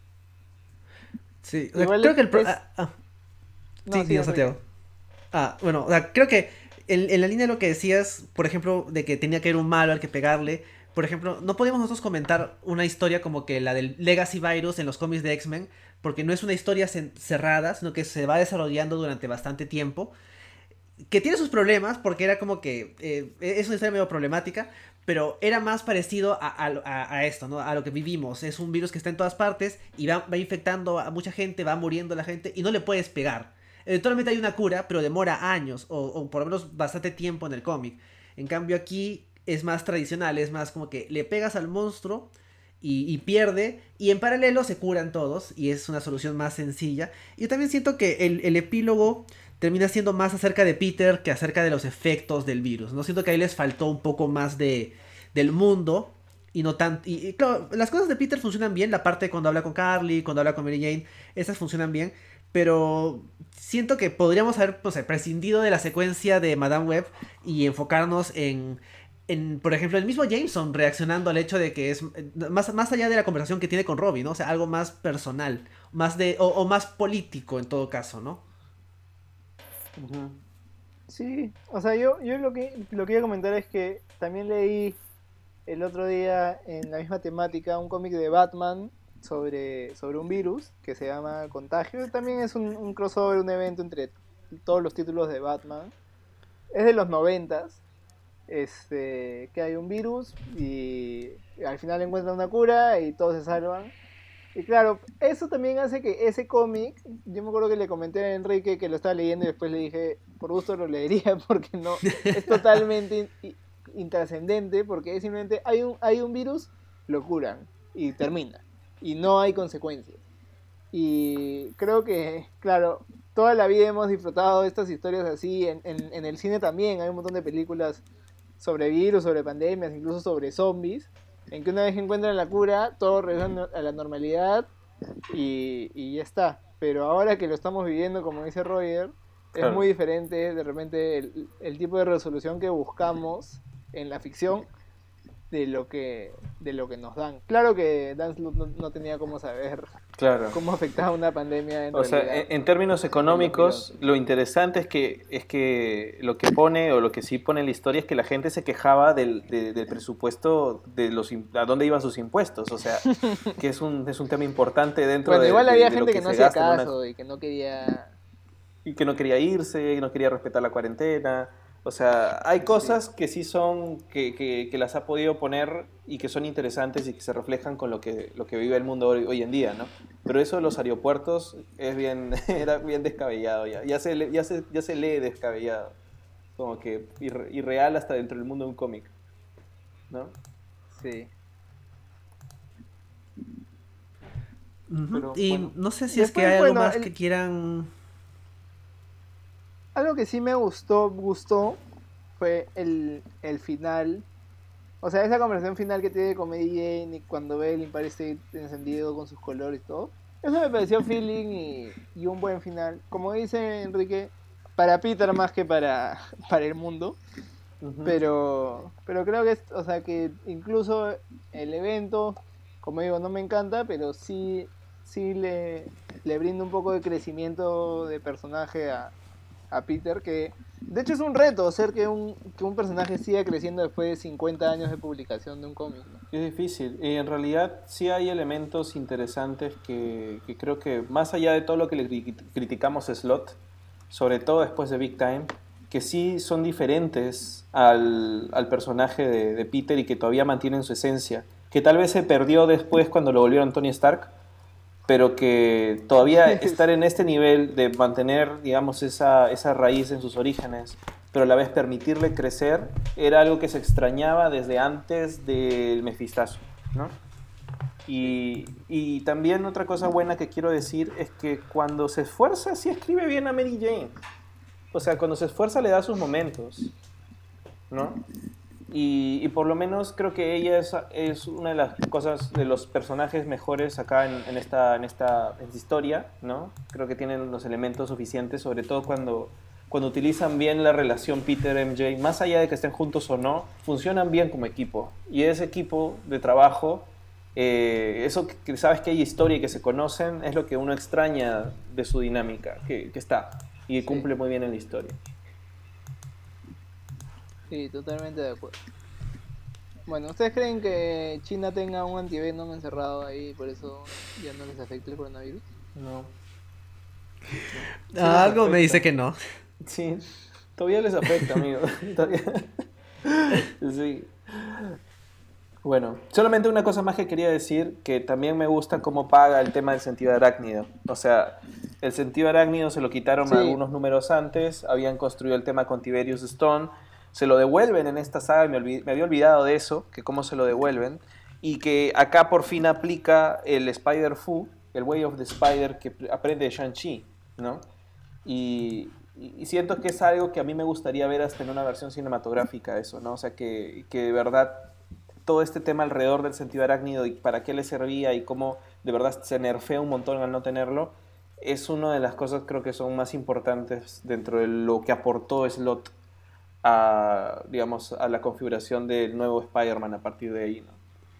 Sí, o sea,
igual
creo que el...
es...
Sí,
No, sí,
digo,
Enrique.
Santiago. Bueno, o sea, creo que en la línea de lo que decías, por ejemplo, de que tenía que ir un malo al que pegarle, por ejemplo, no podíamos nosotros comentar una historia como que la del Legacy Virus en los cómics de X-Men, porque no es una historia cerrada, sino que se va desarrollando durante bastante tiempo, que tiene sus problemas, porque era como que es una historia medio problemática, pero era más parecido a esto, ¿no? A lo que vivimos. Es un virus que está en todas partes y va infectando a mucha gente, va muriendo la gente y no le puedes pegar. Eventualmente hay una cura, pero demora años o por lo menos bastante tiempo en el cómic. En cambio aquí es más tradicional, es más como que le pegas al monstruo y pierde y en paralelo se curan todos y es una solución más sencilla. Y yo también siento que el epílogo termina siendo más acerca de Peter que acerca de los efectos del virus. No siento que ahí les faltó un poco más del mundo y no tan y claro, las cosas de Peter funcionan bien, la parte cuando habla con Carly, cuando habla con Mary Jane, esas funcionan bien, pero siento que podríamos haber, no sé, prescindido de la secuencia de Madame Web y enfocarnos por ejemplo, el mismo Jameson reaccionando al hecho de que es más allá de la conversación que tiene con Robbie, ¿no? O sea, algo más personal, o más político en todo caso, ¿no?
Ujú.
Sí, o sea, yo lo que iba a comentar es que también leí el otro día en la misma temática un cómic de Batman sobre un virus que se llama Contagio. También es un crossover, un evento entre todos los títulos de Batman. Es de los noventas, que hay un virus y al final encuentran una cura y todos se salvan. Y claro, eso también hace que ese cómic, yo me acuerdo que le comenté a Enrique que lo estaba leyendo y después le dije, por gusto lo leería porque no, es totalmente intrascendente porque es simplemente hay un virus, lo curan y termina. Y no hay consecuencias. Y creo que, claro, toda la vida hemos disfrutado de estas historias así. En el cine también hay un montón de películas sobre virus, sobre pandemias, incluso sobre zombies, en que una vez que encuentran la cura, todo regresa a la normalidad y ya está. Pero ahora que lo estamos viviendo, como dice Roger, es
Claro.
muy diferente de repente el tipo de resolución que buscamos en la ficción de lo que nos dan. Claro que Dan Slott no tenía cómo saber
Claro.
cómo afectaba una pandemia en
O sea,
realidad
en términos
en
económicos,
2011.
lo interesante es que lo que pone o lo que sí pone en la historia es que la gente se quejaba del presupuesto de a dónde iban sus impuestos. O sea, que es un tema importante dentro
Bueno, igual había
de lo
gente
que
que no
se
hacía
gasta en una,
caso y que no quería...
y que no quería irse, que no quería respetar la cuarentena. O sea, hay
Sí,
cosas que sí son, que las ha podido poner y que son interesantes y que se reflejan con lo que vive el mundo hoy en día, ¿no? Pero eso de los aeropuertos es bien, era bien descabellado ya. Ya se lee descabellado. Como que irreal hasta dentro del mundo de un cómic, ¿no?
sí.
Ujú.
Pero
Y
bueno,
no sé si es que
Después,
hay algo
bueno,
más que quieran...
algo que sí me gustó fue el final. O sea, esa conversación final que tiene con Mary Jane y cuando ve el Empire State encendido con sus colores y todo. Eso me pareció feeling y un buen final. Como dice Enrique, para Peter más que para el mundo.
ujú.
Pero creo que o sea, que incluso el evento, como digo, no me encanta, pero sí le brinda un poco de crecimiento de personaje a Peter, que de hecho es un reto hacer que un personaje siga creciendo después de 50 años de publicación de un cómic, ¿no?
Es difícil. Y en realidad sí hay elementos interesantes que creo que más allá de todo lo que le criticamos a Slot, sobre todo después de Big Time, que sí son diferentes al personaje de Peter y que todavía mantienen su esencia, que tal vez se perdió después cuando lo volvieron Tony Stark, pero que todavía estar en este nivel de mantener, digamos, esa raíz en sus orígenes, pero a la vez permitirle crecer, era algo que se extrañaba desde antes del Mefistazo, ¿no?
Sí.
Y también otra cosa buena que quiero decir es que cuando se esfuerza, sí escribe bien a Mary Jane. O sea, cuando se esfuerza le da sus momentos, ¿no? Y por lo menos creo que ella es una de las cosas, de los personajes mejores acá en esta historia, ¿no? Creo que tienen los elementos suficientes, sobre todo cuando utilizan bien la relación Peter-MJ, más allá de que estén juntos o no, funcionan bien como equipo. Y ese equipo de trabajo, eso que sabes que hay historia y que se conocen, es lo que uno extraña de su dinámica, que está y
Sí,
cumple muy bien en la historia.
sí, totalmente de acuerdo. Bueno, ¿ustedes creen que China tenga un antivenom encerrado ahí y por eso ya no les afecta el coronavirus?
No, sí les
Algo me dice
afecta.
que no.
Sí, todavía les afecta, amigo. Todavía. Sí. Bueno, solamente una cosa más que quería decir, que también me gusta cómo paga el tema del sentido arácnido. O sea, el sentido arácnido se lo quitaron
Sí,
algunos números antes, habían construido el tema con Tiberius Stone, se lo devuelven en esta saga, y me había olvidado de eso, que cómo se lo devuelven, y que acá por fin aplica el Spider-Fu, el Way of the Spider que aprende de Shang-Chi, ¿no? Y siento que es algo que a mí me gustaría ver hasta en una versión cinematográfica, eso, ¿no? O sea, que de verdad todo este tema alrededor del sentido arácnido y para qué le servía y cómo de verdad se nerfea un montón al no tenerlo, es una de las cosas creo que son más importantes dentro de lo que aportó Slot a, digamos, a la configuración del nuevo Spider-Man a partir de ahí, ¿no?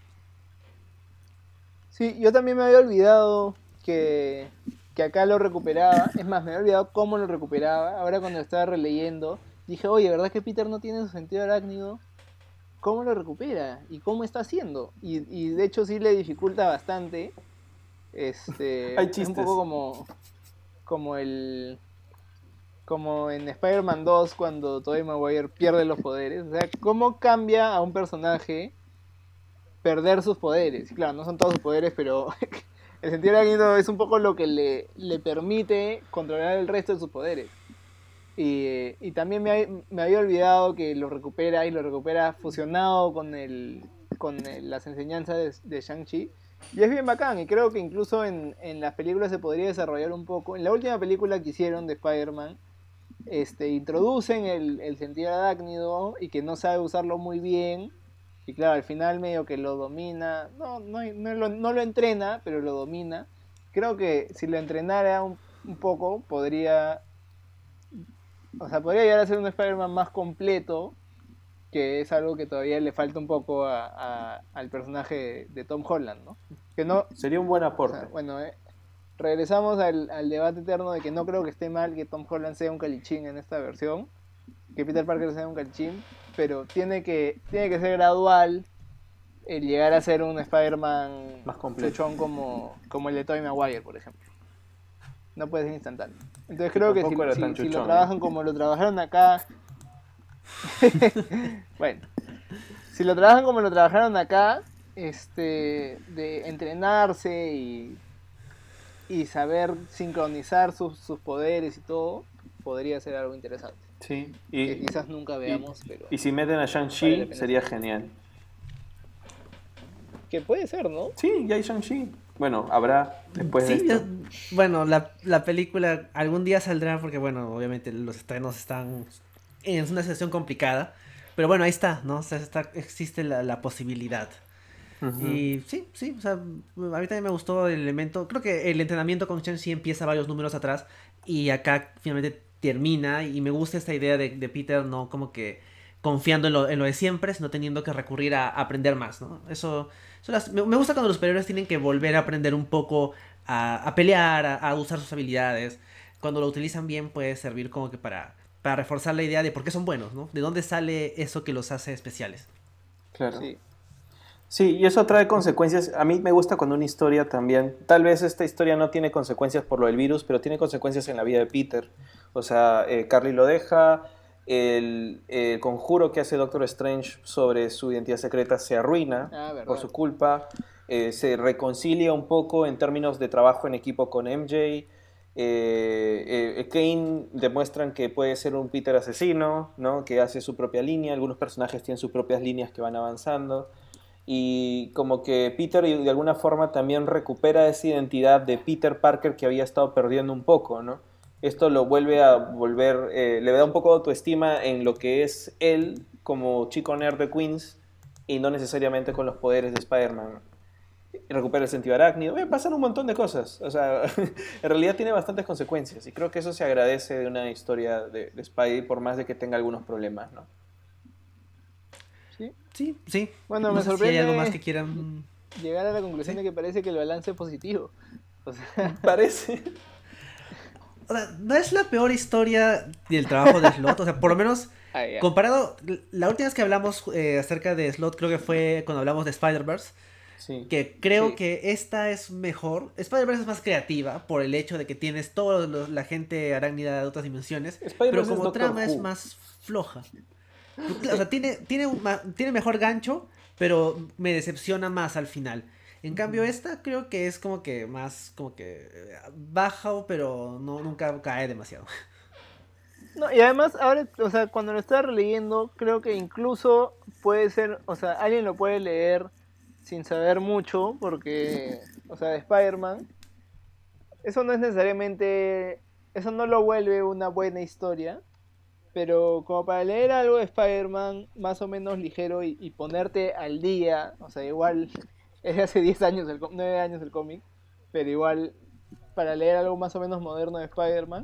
sí, yo también me había olvidado que acá lo recuperaba. Es más, me había olvidado cómo lo recuperaba. Ahora cuando lo estaba releyendo, dije, oye, ¿verdad que Peter no tiene su sentido arácnido? ¿Cómo lo recupera? ¿Y cómo está haciendo? Y de hecho sí le dificulta bastante.
Hay
Es un poco
chistes.
como el... Como en Spider-Man 2 cuando Tobey Maguire pierde los poderes. O sea, ¿cómo cambia a un personaje perder sus poderes? Claro, no son todos sus poderes, pero el sentido arácnido es un poco lo que le permite controlar el resto de sus poderes. Y también me había olvidado que lo recupera y lo recupera fusionado con las enseñanzas de Shang-Chi. Y es bien bacán, y creo que incluso en las películas se podría desarrollar un poco. En la última película que hicieron de Spider-Man, introducen el sentido arácnido y que no sabe usarlo muy bien. Y claro, al final medio que lo domina. No lo entrena, pero lo domina. Creo que si lo entrenara un poco, podría llegar a ser un Spider-Man más completo, que es algo que todavía le falta un poco al personaje de Tom Holland, ¿no? Que no,
Sería un buen
o
aporte.
sea, bueno, regresamos al debate eterno de que no creo que esté mal que Tom Holland sea un calichín en esta versión, que Peter Parker sea un calichín, pero tiene que ser gradual el llegar a ser un Spider-Man
Más completo.
fechón como el de Tobey Maguire, por ejemplo. No puede ser instantáneo. Entonces creo que
Tampoco era tan
si lo
chuchón,
trabajan como lo trabajaron acá, bueno, si lo trabajan como lo trabajaron acá, de entrenarse y saber sincronizar sus poderes y todo, podría ser algo interesante.
Sí,
Que quizás nunca veamos, pero
y si meten a
vale la
Shang-Chi,
pena
sería
seguir.
genial.
Que puede ser, ¿no?
Sí, ya hay Shang-Chi. Bueno, habrá después de
Sí,
esto.
bueno, la película algún día saldrá porque, bueno, obviamente los estrenos están en una situación complicada. Pero bueno, ahí está, ¿no? O sea, existe la posibilidad.
Ujú.
Y sí, sí, o sea, a mí también me gustó el elemento. Creo que el entrenamiento con Shang-Chi empieza varios números atrás y acá finalmente termina. Y me gusta esta idea de Peter no como que confiando en lo de siempre, sino teniendo que recurrir a aprender más, ¿no? Me gusta cuando los superiores tienen que volver a aprender un poco a pelear, a usar sus habilidades. Cuando lo utilizan bien puede servir como que para reforzar la idea de por qué son buenos, ¿no? De dónde sale eso que los hace especiales.
Claro.
Sí.
Sí, y eso trae consecuencias. A mí me gusta cuando una historia también, tal vez esta historia no tiene consecuencias por lo del virus, pero tiene consecuencias en la vida de Peter. O sea, Carly lo deja, el conjuro que hace Doctor Strange sobre su identidad secreta se arruina
Ah,
por
verdad.
su culpa, se reconcilia un poco en términos de trabajo en equipo con MJ. Kane demuestran que puede ser un Peter asesino, ¿no? Que hace su propia línea, algunos personajes tienen sus propias líneas que van avanzando y como que Peter de alguna forma también recupera esa identidad de Peter Parker que había estado perdiendo un poco, ¿no? Esto lo vuelve a volver, le da un poco de autoestima en lo que es él como chico nerd de Queens y no necesariamente con los poderes de Spider-Man. Recupera el sentido arácnido, pasan un montón de cosas, o sea, en realidad tiene bastantes consecuencias y creo que eso se agradece de una historia de Spidey por más de que tenga algunos problemas, ¿no?
Sí.
Sí, sí.
Bueno,
No
me
sé si hay algo más que
sorprende
quieran.
llegar a la conclusión
Sí.
de que parece que el balance es positivo. O sea,
Parece.
O sea, no es la peor historia del trabajo de Slot. O sea, por lo menos
ya.
comparado. La última vez que hablamos acerca de Slot, creo que fue cuando hablamos de Spider-Verse.
Sí.
Que creo
Sí.
que esta es mejor. Spider-Verse es más creativa por el hecho de que tienes toda la gente arácnida de otras dimensiones. Pero
Spider-Verse es
como
Doctor
trama es
Who.
más floja. O
Sí.
sea, tiene mejor gancho, pero me decepciona más al final. En cambio, esta creo que es como que más, como que baja, pero no, nunca cae demasiado.
No, y además, ahora, o sea, cuando lo estaba releyendo, creo que incluso puede ser, o sea, alguien lo puede leer sin saber mucho, porque, o sea, de Spider-Man, eso no es necesariamente, eso no lo vuelve una buena historia, pero como para leer algo de Spider-Man más o menos ligero y ponerte al día, o sea, igual es de hace 10 años, 9 años el cómic, pero igual para leer algo más o menos moderno de Spider-Man,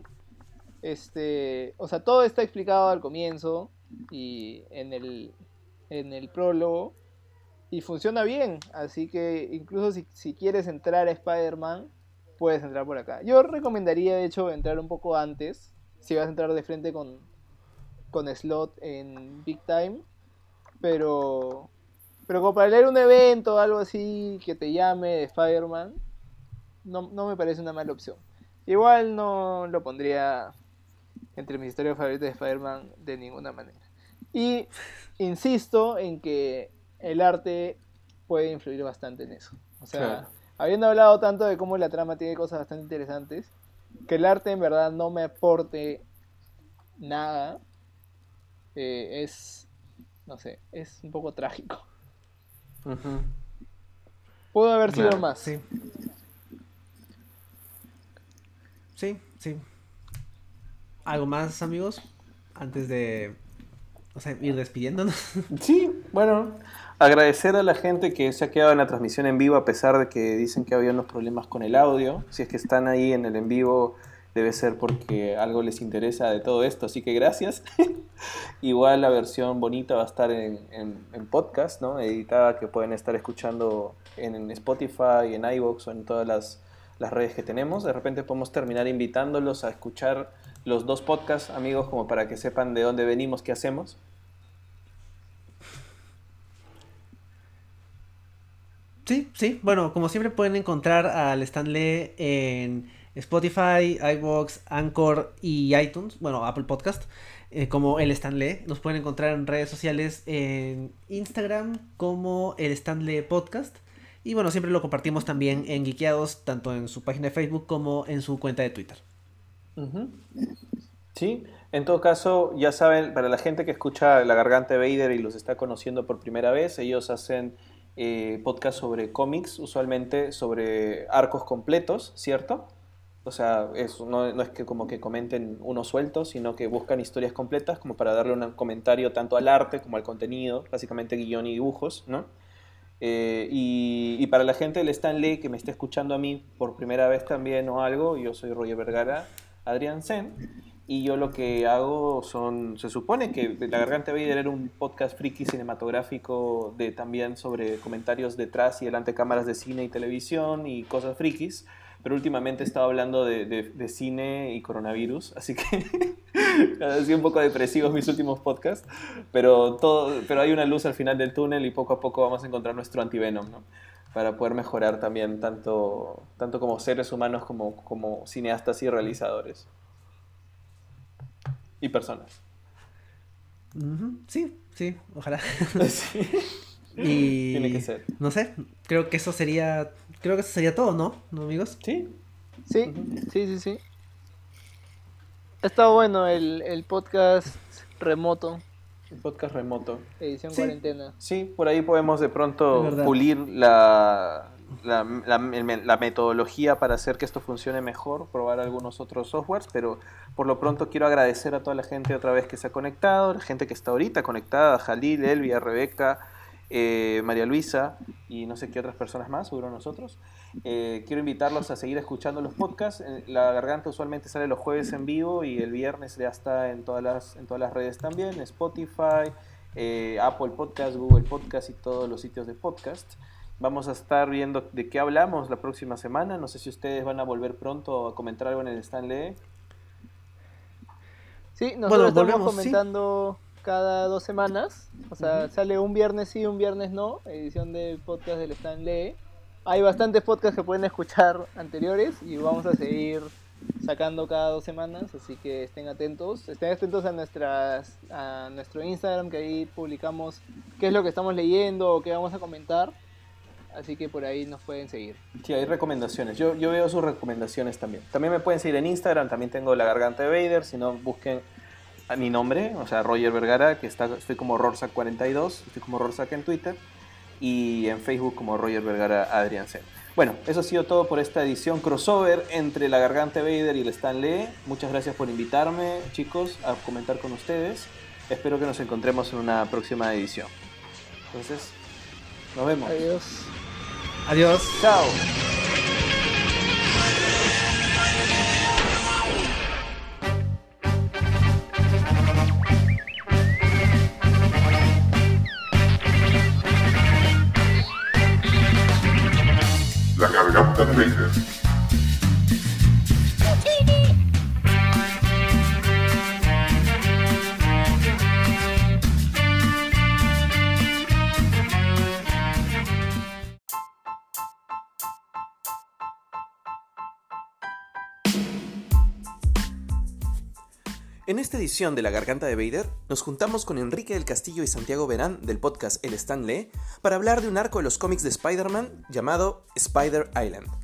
o sea, todo está explicado al comienzo y en el prólogo y funciona bien, así que incluso si quieres entrar a Spider-Man, puedes entrar por acá. Yo recomendaría de hecho entrar un poco antes, si vas a entrar de frente con Slot en Big Time, pero como para leer un evento o algo así que te llame de Spider-Man, no me parece una mala opción. Igual no lo pondría entre mis historias favoritas de Spider-Man de ninguna manera. Y insisto en que el arte puede influir bastante en eso. O sea,
Claro.
habiendo hablado tanto de cómo la trama tiene cosas bastante interesantes, que el arte en verdad no me aporte nada, es, no sé, es un poco trágico.
Ujú.
Pudo haber sido
Claro,
más.
Sí. Sí, sí. ¿Algo más, amigos? Antes de, o sea, ir despidiéndonos.
Sí, bueno, agradecer a la gente que se ha quedado en la transmisión en vivo a pesar de que dicen que había unos problemas con el audio. Si es que están ahí en el en vivo, debe ser porque algo les interesa de todo esto, así que gracias. Igual la versión bonita va a estar en podcast, ¿no? Editada, que pueden estar escuchando en Spotify, en iVoox o en todas las redes que tenemos. De repente podemos terminar invitándolos a escuchar los dos podcasts, amigos, como para que sepan de dónde venimos, qué hacemos.
Sí, sí. Bueno, como siempre pueden encontrar al Stanley en Spotify, iVoox, Anchor y iTunes. Bueno, Apple Podcast. Como el Stanley. Nos pueden encontrar en redes sociales en Instagram como el Stanley Podcast. Y bueno, siempre lo compartimos también en Geekeados, tanto en su página de Facebook como en su cuenta de Twitter.
Ujú. Sí, en todo caso, ya saben, para la gente que escucha La Garganta de Vader y los está conociendo por primera vez, ellos hacen podcast sobre cómics, usualmente sobre arcos completos, ¿cierto? O sea, no es que como que comenten uno suelto, sino que buscan historias completas como para darle un comentario tanto al arte como al contenido, básicamente guión y dibujos, ¿no? Y para la gente del Stanley que me está escuchando a mí por primera vez también o algo, yo soy Roger Vergara, Adrián Sen, y yo lo que hago se supone que La Garganta de Vader era un podcast friki cinematográfico también sobre comentarios detrás y delante de cámaras de cine y televisión y cosas frikis, pero últimamente he estado hablando de cine y coronavirus, así que han sido un poco depresivos mis últimos podcasts, pero hay una luz al final del túnel y poco a poco vamos a encontrar nuestro antivenom, ¿no? Para poder mejorar también tanto como seres humanos como cineastas y realizadores. Y personas.
Ujú, sí, sí, ojalá.
Sí. Tiene que
Y
ser.
no sé, creo que eso sería todo, ¿no? ¿No, amigos?
Sí.
Sí, sí. Ha estado bueno el podcast remoto,
Un podcast remoto.
edición
Sí.
cuarentena.
Sí, por ahí podemos de
Es
pronto
verdad.
pulir la metodología para hacer que esto funcione mejor, probar algunos otros softwares, pero por lo pronto quiero agradecer a toda la gente otra vez que se ha conectado, la gente que está ahorita conectada, Jalil, Elvia, Rebeca, María Luisa y no sé qué otras personas más, seguro nosotros. Quiero invitarlos a seguir escuchando los podcasts. La Garganta usualmente sale los jueves en vivo y el viernes ya está en todas las redes también, Spotify, Apple Podcast, Google Podcast y todos los sitios de podcast. Vamos a estar viendo de qué hablamos la próxima semana. No sé si ustedes van a volver pronto a comentar algo en el Stanley.
Sí, nosotros
Bueno,
estamos
volvemos, sí.
comentando cada 2 semanas. O sea, sale un viernes sí, un viernes no. Edición del podcast del Stanley. Hay bastantes podcasts que pueden escuchar anteriores y vamos a seguir sacando cada 2 semanas, así que estén atentos a nuestro Instagram, que ahí publicamos qué es lo que estamos leyendo o qué vamos a comentar, así que por ahí nos pueden seguir.
Sí, hay recomendaciones. Yo veo sus recomendaciones también. También me pueden seguir en Instagram, también tengo La Garganta de Vader, si no busquen a mi nombre, o sea, Roger Vergara, que estoy como Rorsac42, estoy como Rorsac en Twitter, y en Facebook como Roger Vergara Adrián Sen. Bueno, eso ha sido todo por esta edición crossover entre La Garganta de Vader y el Stanley. Muchas gracias por invitarme, chicos, a comentar con ustedes. Espero que nos encontremos en una próxima edición. Entonces, nos vemos.
Adiós.
Adiós.
Chao.
La Garganta de Vader.
En esta edición de La Garganta de Vader, nos juntamos con Enrique del Castillo y Santiago Verán del podcast El Stanley para hablar de un arco de los cómics de Spider-Man llamado Spider Island.